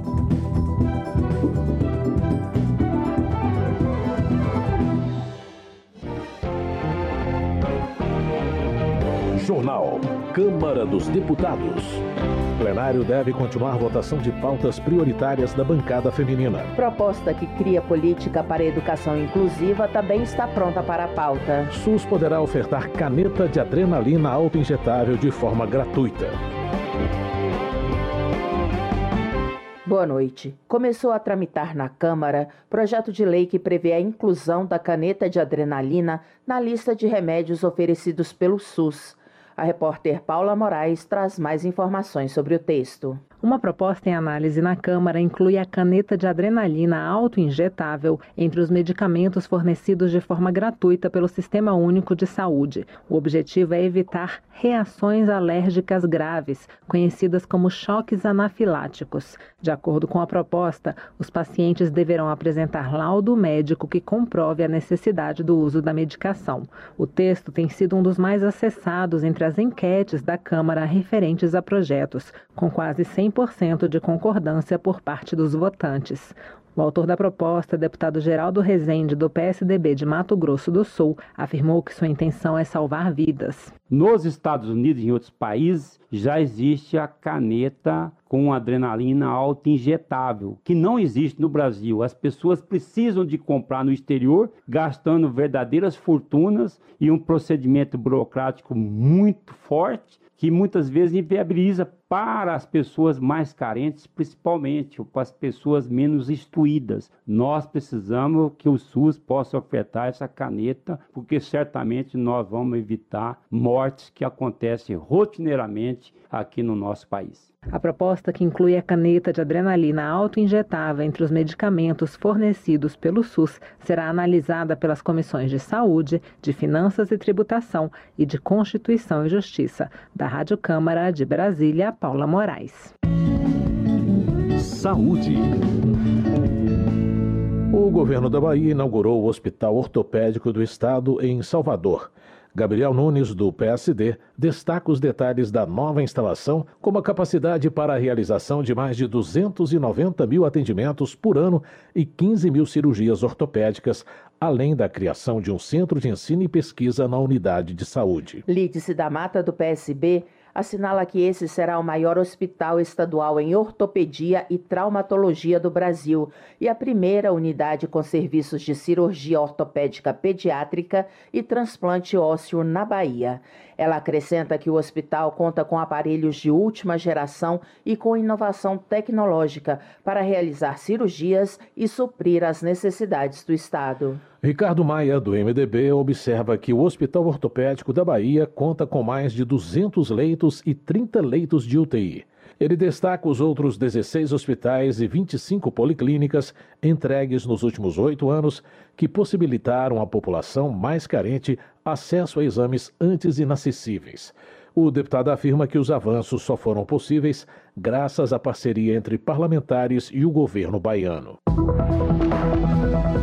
Jornal Câmara dos Deputados. O plenário deve continuar a votação de pautas prioritárias da bancada feminina. Proposta que cria política para a educação inclusiva também está pronta para a pauta. SUS poderá ofertar caneta de adrenalina autoinjetável de forma gratuita. Boa noite. Começou a tramitar na Câmara projeto de lei que prevê a inclusão da caneta de adrenalina na lista de remédios oferecidos pelo SUS. A repórter Paula Moraes traz mais informações sobre o texto. Uma proposta em análise na Câmara inclui a caneta de adrenalina autoinjetável entre os medicamentos fornecidos de forma gratuita pelo Sistema Único de Saúde. O objetivo é evitar reações alérgicas graves, conhecidas como choques anafiláticos. De acordo com a proposta, os pacientes deverão apresentar laudo médico que comprove a necessidade do uso da medicação. O texto tem sido um dos mais acessados entre as enquetes da Câmara referentes a projetos, com quase 100% de concordância por parte dos votantes. O autor da proposta, deputado Geraldo Rezende, do PSDB de Mato Grosso do Sul, afirmou que sua intenção é salvar vidas. Nos Estados Unidos e em outros países já existe a caneta com adrenalina autoinjetável, que não existe no Brasil. As pessoas precisam de comprar no exterior, gastando verdadeiras fortunas e um procedimento burocrático muito forte, que muitas vezes inviabiliza para as pessoas mais carentes, principalmente, ou para as pessoas menos instruídas. Nós precisamos que o SUS possa ofertar essa caneta, porque certamente nós vamos evitar mortes que acontecem rotineiramente aqui no nosso país. A proposta, que inclui a caneta de adrenalina autoinjetável entre os medicamentos fornecidos pelo SUS, será analisada pelas comissões de Saúde, de Finanças e Tributação e de Constituição e Justiça. Da Rádio Câmara de Brasília, Paula Moraes. Saúde. O governo da Bahia inaugurou o Hospital Ortopédico do Estado em Salvador. Gabriel Nunes, do PSD, destaca os detalhes da nova instalação, como a capacidade para a realização de mais de 290 mil atendimentos por ano e 15 mil cirurgias ortopédicas, além da criação de um centro de ensino e pesquisa na unidade de saúde. Lídice da Mata, do PSB, assinala que esse será o maior hospital estadual em ortopedia e traumatologia do Brasil e a primeira unidade com serviços de cirurgia ortopédica pediátrica e transplante ósseo na Bahia. Ela acrescenta que o hospital conta com aparelhos de última geração e com inovação tecnológica para realizar cirurgias e suprir as necessidades do Estado. Ricardo Maia, do MDB, observa que o Hospital Ortopédico da Bahia conta com mais de 200 leitos e 30 leitos de UTI. Ele destaca os outros 16 hospitais e 25 policlínicas entregues nos últimos 8 anos, que possibilitaram à população mais carente acesso a exames antes inacessíveis. O deputado afirma que os avanços só foram possíveis graças à parceria entre parlamentares e o governo baiano.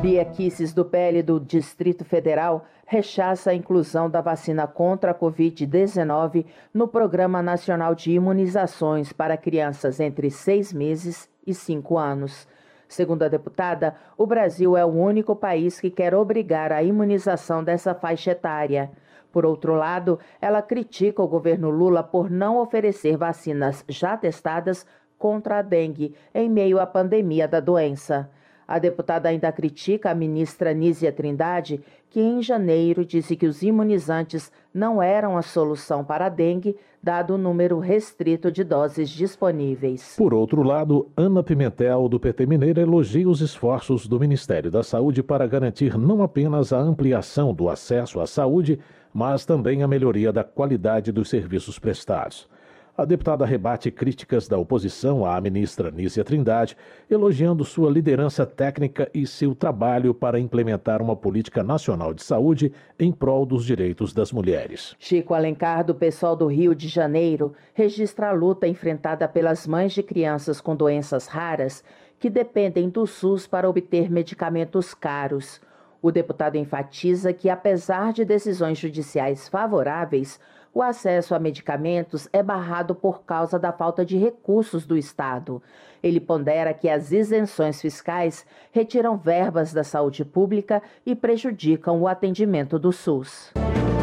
Bia Kicis, do PL do Distrito Federal, rechaça a inclusão da vacina contra a Covid-19 no Programa Nacional de Imunizações para crianças entre 6 meses e 5 anos. Segundo a deputada, o Brasil é o único país que quer obrigar a imunização dessa faixa etária. Por outro lado, ela critica o governo Lula por não oferecer vacinas já testadas contra a dengue em meio à pandemia da doença. A deputada ainda critica a ministra Nízia Trindade, que em janeiro disse que os imunizantes não eram a solução para a dengue, dado o número restrito de doses disponíveis. Por outro lado, Ana Pimentel, do PT Mineiro, elogia os esforços do Ministério da Saúde para garantir não apenas a ampliação do acesso à saúde, mas também a melhoria da qualidade dos serviços prestados. A deputada rebate críticas da oposição à ministra Nízia Trindade, elogiando sua liderança técnica e seu trabalho para implementar uma política nacional de saúde em prol dos direitos das mulheres. Chico Alencar, do PSOL do Rio de Janeiro, registra a luta enfrentada pelas mães de crianças com doenças raras que dependem do SUS para obter medicamentos caros. O deputado enfatiza que, apesar de decisões judiciais favoráveis, o acesso a medicamentos é barrado por causa da falta de recursos do Estado. Ele pondera que as isenções fiscais retiram verbas da saúde pública e prejudicam o atendimento do SUS.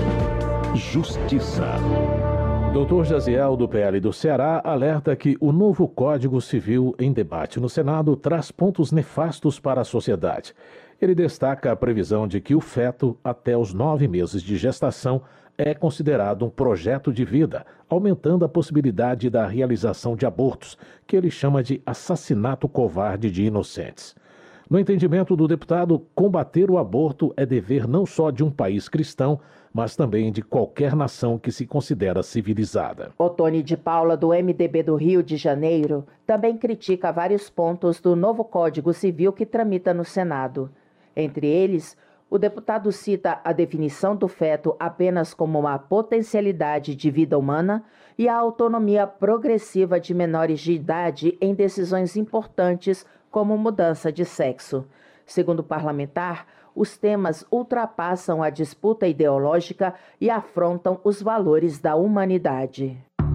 Justiça. Dr. Jaziel, do PL do Ceará, alerta que o novo Código Civil em debate no Senado traz pontos nefastos para a sociedade. Ele destaca a previsão de que o feto, até os 9 meses de gestação, é considerado um projeto de vida, aumentando a possibilidade da realização de abortos, que ele chama de assassinato covarde de inocentes. No entendimento do deputado, combater o aborto é dever não só de um país cristão, mas também de qualquer nação que se considera civilizada. Otone de Paula, do MDB do Rio de Janeiro, também critica vários pontos do novo Código Civil que tramita no Senado. Entre eles, o deputado cita a definição do feto apenas como uma potencialidade de vida humana e a autonomia progressiva de menores de idade em decisões importantes como mudança de sexo. Segundo o parlamentar, os temas ultrapassam a disputa ideológica e afrontam os valores da humanidade.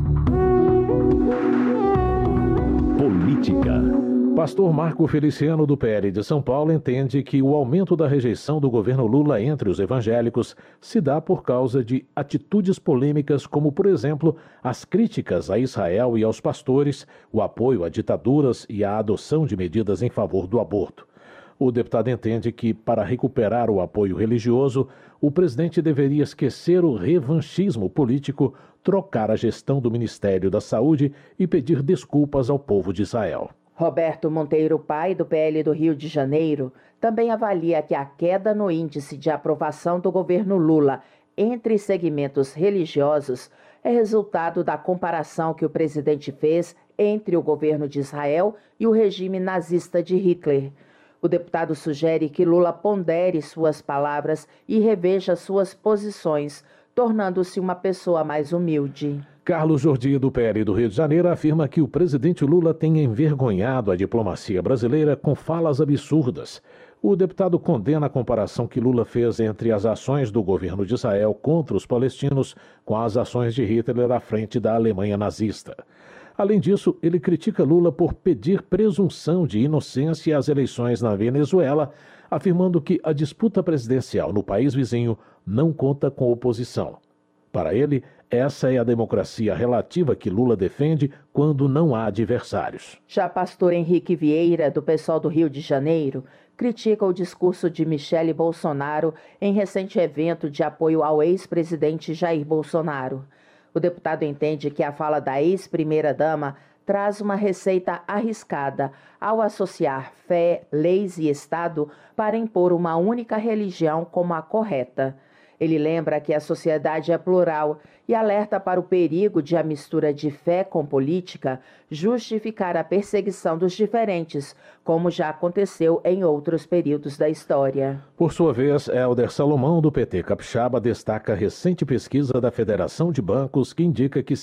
Política. Pastor Marco Feliciano, do PL de São Paulo, entende que o aumento da rejeição do governo Lula entre os evangélicos se dá por causa de atitudes polêmicas como, por exemplo, as críticas a Israel e aos pastores, o apoio a ditaduras e a adoção de medidas em favor do aborto. O deputado entende que, para recuperar o apoio religioso, o presidente deveria esquecer o revanchismo político, trocar a gestão do Ministério da Saúde e pedir desculpas ao povo de Israel. Roberto Monteiro Pai, do PL do Rio de Janeiro, também avalia que a queda no índice de aprovação do governo Lula entre segmentos religiosos é resultado da comparação que o presidente fez entre o governo de Israel e o regime nazista de Hitler. O deputado sugere que Lula pondere suas palavras e reveja suas posições, tornando-se uma pessoa mais humilde. Carlos Jordi, do PL do Rio de Janeiro, afirma que o presidente Lula tem envergonhado a diplomacia brasileira com falas absurdas. O deputado condena a comparação que Lula fez entre as ações do governo de Israel contra os palestinos com as ações de Hitler à frente da Alemanha nazista. Além disso, ele critica Lula por pedir presunção de inocência às eleições na Venezuela, afirmando que a disputa presidencial no país vizinho não conta com oposição. Para ele, essa é a democracia relativa que Lula defende quando não há adversários. Já pastor Henrique Vieira, do PSOL do Rio de Janeiro, critica o discurso de Michele Bolsonaro em recente evento de apoio ao ex-presidente Jair Bolsonaro. O deputado entende que a fala da ex-primeira-dama traz uma receita arriscada ao associar fé, leis e Estado para impor uma única religião como a correta. Ele lembra que a sociedade é plural e alerta para o perigo de a mistura de fé com política justificar a perseguição dos diferentes, como já aconteceu em outros períodos da história. Por sua vez, Hélder Salomão, do PT Capixaba, destaca a recente pesquisa da Federação de Bancos que indica que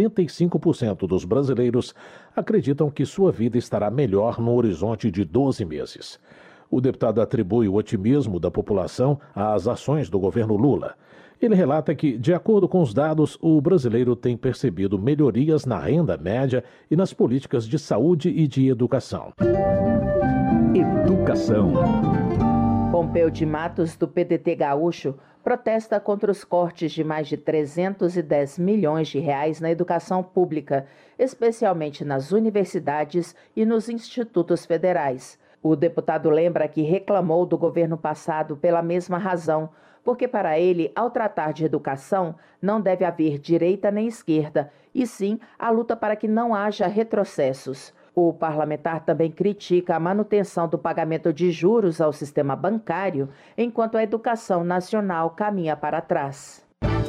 75% dos brasileiros acreditam que sua vida estará melhor no horizonte de 12 meses. O deputado atribui o otimismo da população às ações do governo Lula. Ele relata que, de acordo com os dados, o brasileiro tem percebido melhorias na renda média e nas políticas de saúde e de educação. Educação. Pompeu de Matos, do PDT gaúcho, protesta contra os cortes de mais de 310 milhões de reais na educação pública, especialmente nas universidades e nos institutos federais. O deputado lembra que reclamou do governo passado pela mesma razão, porque para ele, ao tratar de educação, não deve haver direita nem esquerda, e sim a luta para que não haja retrocessos. O parlamentar também critica a manutenção do pagamento de juros ao sistema bancário, enquanto a educação nacional caminha para trás.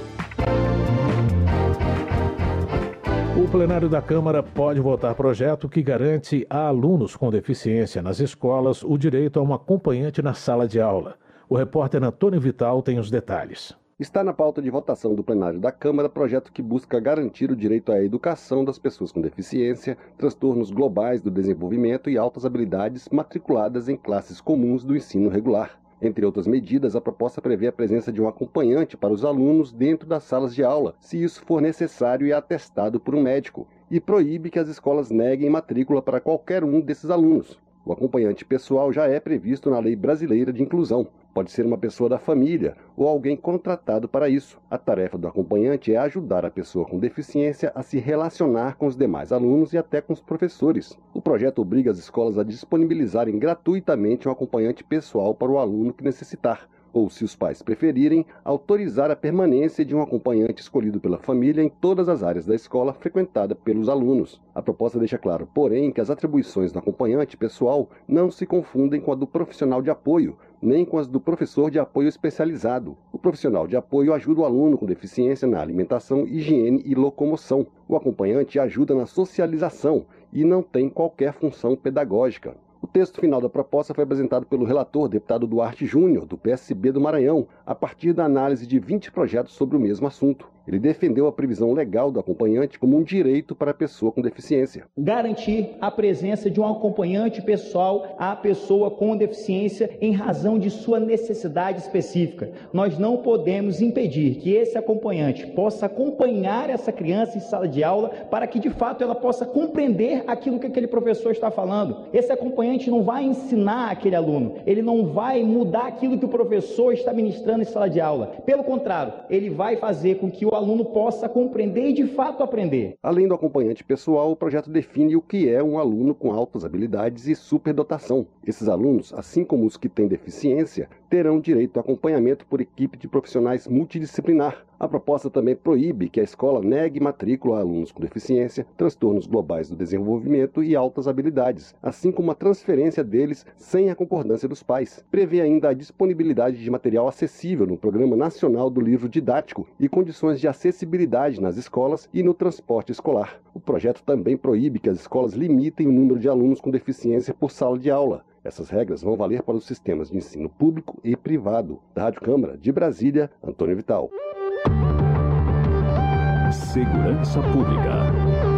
O plenário da Câmara pode votar projeto que garante a alunos com deficiência nas escolas o direito a um acompanhante na sala de aula. O repórter Antônio Vital tem os detalhes. Está na pauta de votação do plenário da Câmara projeto que busca garantir o direito à educação das pessoas com deficiência, transtornos globais do desenvolvimento e altas habilidades matriculadas em classes comuns do ensino regular. Entre outras medidas, a proposta prevê a presença de um acompanhante para os alunos dentro das salas de aula, se isso for necessário e atestado por um médico, e proíbe que as escolas neguem matrícula para qualquer um desses alunos. O acompanhante pessoal já é previsto na Lei Brasileira de Inclusão. Pode ser uma pessoa da família ou alguém contratado para isso. A tarefa do acompanhante é ajudar a pessoa com deficiência a se relacionar com os demais alunos e até com os professores. O projeto obriga as escolas a disponibilizarem gratuitamente um acompanhante pessoal para o aluno que necessitar, ou, se os pais preferirem, autorizar a permanência de um acompanhante escolhido pela família em todas as áreas da escola frequentada pelos alunos. A proposta deixa claro, porém, que as atribuições do acompanhante pessoal não se confundem com a do profissional de apoio, nem com as do professor de apoio especializado. O profissional de apoio ajuda o aluno com deficiência na alimentação, higiene e locomoção. O acompanhante ajuda na socialização e não tem qualquer função pedagógica. O texto final da proposta foi apresentado pelo relator, deputado Duarte Júnior, do PSB do Maranhão, a partir da análise de 20 projetos sobre o mesmo assunto. Ele defendeu a previsão legal do acompanhante como um direito para a pessoa com deficiência. Garantir a presença de um acompanhante pessoal à pessoa com deficiência em razão de sua necessidade específica. Nós não podemos impedir que esse acompanhante possa acompanhar essa criança em sala de aula para que, de fato, ela possa compreender aquilo que aquele professor está falando. Esse acompanhante não vai ensinar aquele aluno, ele não vai mudar aquilo que o professor está ministrando em sala de aula. Pelo contrário, ele vai fazer com que o aluno possa compreender e, de fato, aprender. Além do acompanhante pessoal, o projeto define o que é um aluno com altas habilidades e superdotação. Esses alunos, assim como os que têm deficiência, terão direito a acompanhamento por equipe de profissionais multidisciplinar. A proposta também proíbe que a escola negue matrícula a alunos com deficiência, transtornos globais do desenvolvimento e altas habilidades, assim como a transferência deles sem a concordância dos pais. Prevê ainda a disponibilidade de material acessível no Programa Nacional do Livro Didático e condições de acessibilidade nas escolas e no transporte escolar. O projeto também proíbe que as escolas limitem o número de alunos com deficiência por sala de aula. Essas regras vão valer para os sistemas de ensino público e privado. Da Rádio Câmara, de Brasília, Antônio Vital. Segurança Pública.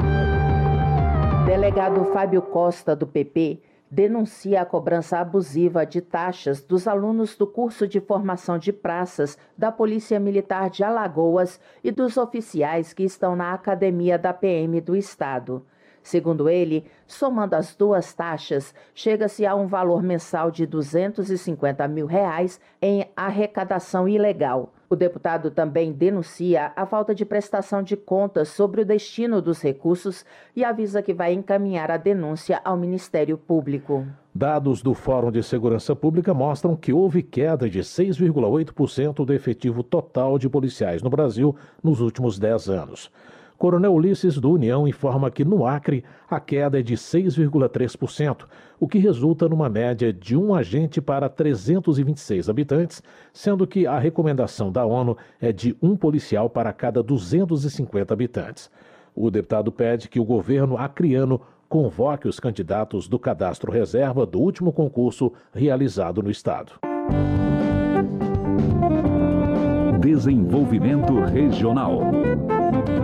Delegado Fábio Costa, do PP, denuncia a cobrança abusiva de taxas dos alunos do curso de formação de praças da Polícia Militar de Alagoas e dos oficiais que estão na Academia da PM do Estado. Segundo ele, somando as duas taxas, chega-se a um valor mensal de R$ 250 mil em arrecadação ilegal. O deputado também denuncia a falta de prestação de contas sobre o destino dos recursos e avisa que vai encaminhar a denúncia ao Ministério Público. Dados do Fórum de Segurança Pública mostram que houve queda de 6,8% do efetivo total de policiais no Brasil nos últimos 10 anos. Coronel Ulisses, do União, informa que no Acre a queda é de 6,3%, o que resulta numa média de um agente para 326 habitantes, sendo que a recomendação da ONU é de um policial para cada 250 habitantes. O deputado pede que o governo acreano convoque os candidatos do cadastro reserva do último concurso realizado no estado. Desenvolvimento Regional.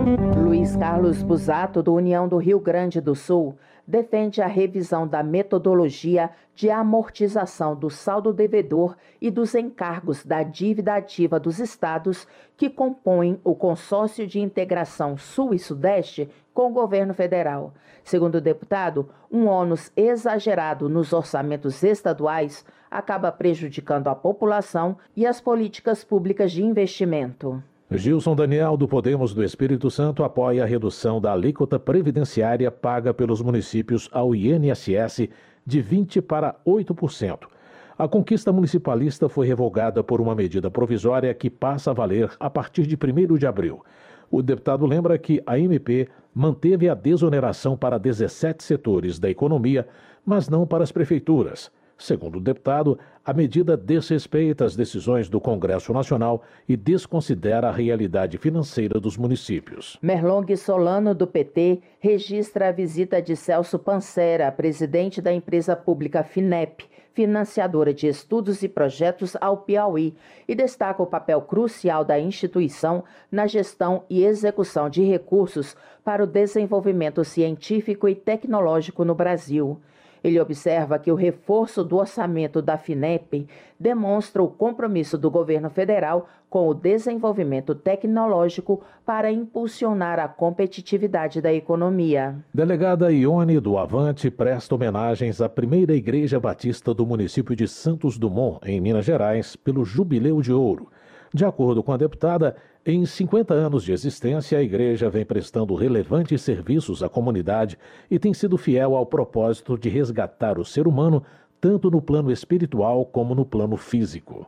Luiz Carlos Busato, do União do Rio Grande do Sul, defende a revisão da metodologia de amortização do saldo devedor e dos encargos da dívida ativa dos estados que compõem o Consórcio de Integração Sul e Sudeste com o governo federal. Segundo o deputado, um ônus exagerado nos orçamentos estaduais acaba prejudicando a população e as políticas públicas de investimento. Gilson Daniel, do Podemos do Espírito Santo, apoia a redução da alíquota previdenciária paga pelos municípios ao INSS de 20% para 8%. A conquista municipalista foi revogada por uma medida provisória que passa a valer a partir de 1º de abril. O deputado lembra que a MP manteve a desoneração para 17 setores da economia, mas não para as prefeituras. Segundo o deputado, a medida desrespeita as decisões do Congresso Nacional e desconsidera a realidade financeira dos municípios. Merlong Solano, do PT, registra a visita de Celso Pancera, presidente da empresa pública FINEP, financiadora de estudos e projetos ao Piauí, e destaca o papel crucial da instituição na gestão e execução de recursos para o desenvolvimento científico e tecnológico no Brasil. Ele observa que o reforço do orçamento da FINEP demonstra o compromisso do governo federal com o desenvolvimento tecnológico para impulsionar a competitividade da economia. Delegada Ione do Avante presta homenagens à primeira Igreja Batista do município de Santos Dumont, em Minas Gerais, pelo Jubileu de Ouro. De acordo com a deputada, em 50 anos de existência, a igreja vem prestando relevantes serviços à comunidade e tem sido fiel ao propósito de resgatar o ser humano, tanto no plano espiritual como no plano físico.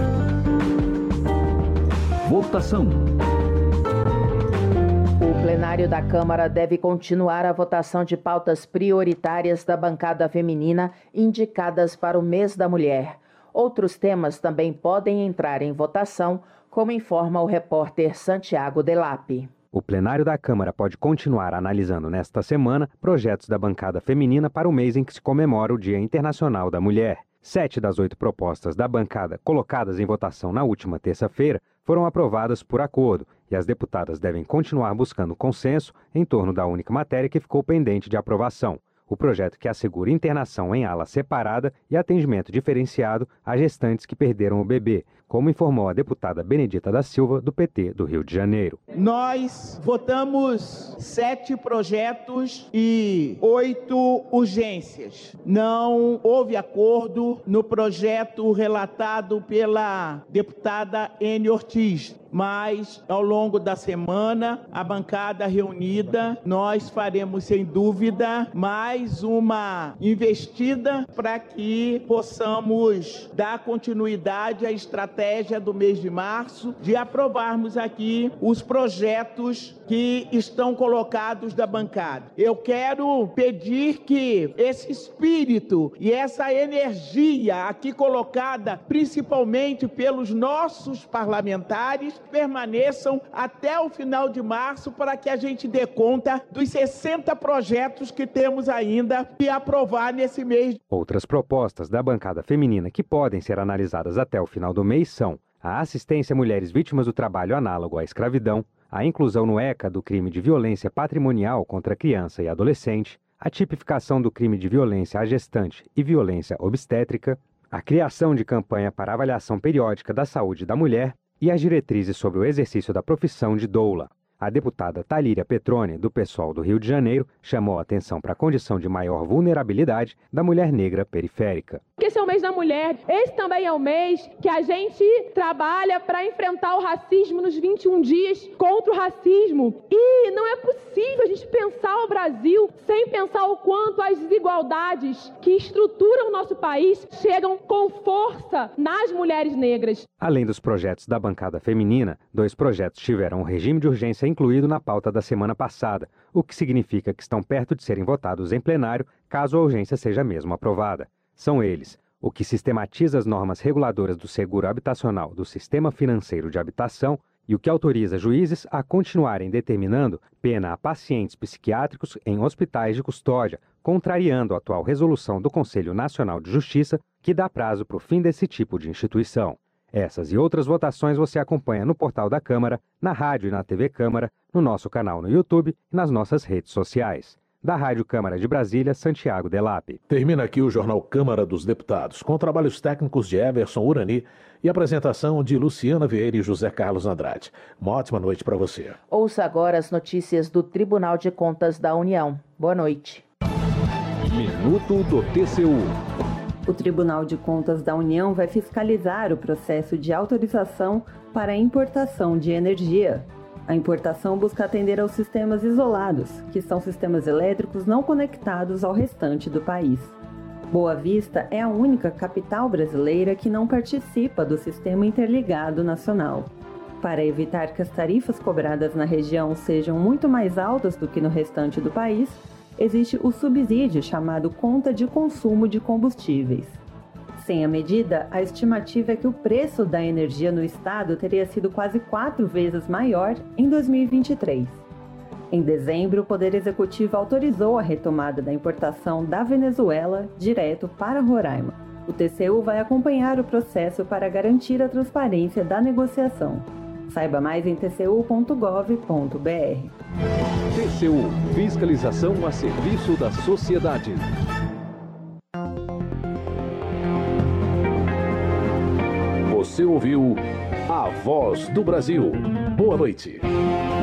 Votação. O plenário da Câmara deve continuar a votação de pautas prioritárias da bancada feminina indicadas para o mês da mulher. Outros temas também podem entrar em votação, como informa o repórter Santiago Delap. O plenário da Câmara pode continuar analisando nesta semana projetos da bancada feminina para o mês em que se comemora o Dia Internacional da Mulher. 7 das 8 propostas da bancada colocadas em votação na última terça-feira foram aprovadas por acordo e as deputadas devem continuar buscando consenso em torno da única matéria que ficou pendente de aprovação. O projeto que assegura internação em ala separada e atendimento diferenciado a gestantes que perderam o bebê, como informou a deputada Benedita da Silva, do PT do Rio de Janeiro. Nós votamos 7 projetos e 8 urgências. Não houve acordo no projeto relatado pela deputada Ene Ortiz, mas ao longo da semana, a bancada reunida, nós faremos sem dúvida mais uma investida para que possamos dar continuidade à estratégia do mês de março de aprovarmos aqui os projetos que estão colocados da bancada. Eu quero pedir que esse espírito e essa energia aqui colocada, principalmente pelos nossos parlamentares, permaneçam até o final de março para que a gente dê conta dos 60 projetos que temos ainda que aprovar nesse mês. Outras propostas da bancada feminina que podem ser analisadas até o final do mês são a assistência a mulheres vítimas do trabalho análogo à escravidão, a inclusão no ECA do crime de violência patrimonial contra criança e adolescente, a tipificação do crime de violência à gestante e violência obstétrica, a criação de campanha para avaliação periódica da saúde da mulher e as diretrizes sobre o exercício da profissão de doula. A deputada Talíria Petroni, do PSOL do Rio de Janeiro, chamou a atenção para a condição de maior vulnerabilidade da mulher negra periférica. Esse é o mês da mulher, esse também é o mês que a gente trabalha para enfrentar o racismo nos 21 dias contra o racismo. E não é possível a gente pensar o Brasil sem pensar o quanto as desigualdades que estruturam o nosso país chegam com força nas mulheres negras. Além dos projetos da bancada feminina, 2 projetos tiveram um regime de urgência incluído na pauta da semana passada, o que significa que estão perto de serem votados em plenário, caso a urgência seja mesmo aprovada. São eles: o que sistematiza as normas reguladoras do seguro habitacional do Sistema Financeiro de Habitação e o que autoriza juízes a continuarem determinando pena a pacientes psiquiátricos em hospitais de custódia, contrariando a atual resolução do Conselho Nacional de Justiça, que dá prazo para o fim desse tipo de instituição. Essas e outras votações você acompanha no portal da Câmara, na rádio e na TV Câmara, no nosso canal no YouTube e nas nossas redes sociais. Da Rádio Câmara de Brasília, Santiago Delap. Termina aqui o Jornal Câmara dos Deputados, com trabalhos técnicos de Everson Urani e apresentação de Luciana Vieira e José Carlos Andrade. Uma ótima noite para você. Ouça agora as notícias do Tribunal de Contas da União. Boa noite. Minuto do TCU. O Tribunal de Contas da União vai fiscalizar o processo de autorização para a importação de energia. A importação busca atender aos sistemas isolados, que são sistemas elétricos não conectados ao restante do país. Boa Vista é a única capital brasileira que não participa do Sistema Interligado Nacional. Para evitar que as tarifas cobradas na região sejam muito mais altas do que no restante do país, existe o subsídio chamado Conta de Consumo de Combustíveis. Sem a medida, a estimativa é que o preço da energia no estado teria sido quase 4 vezes maior em 2023. Em dezembro, o Poder Executivo autorizou a retomada da importação da Venezuela direto para Roraima. O TCU vai acompanhar o processo para garantir a transparência da negociação. Saiba mais em tcu.gov.br. TCU, fiscalização a serviço da sociedade. Você ouviu A Voz do Brasil. Boa noite.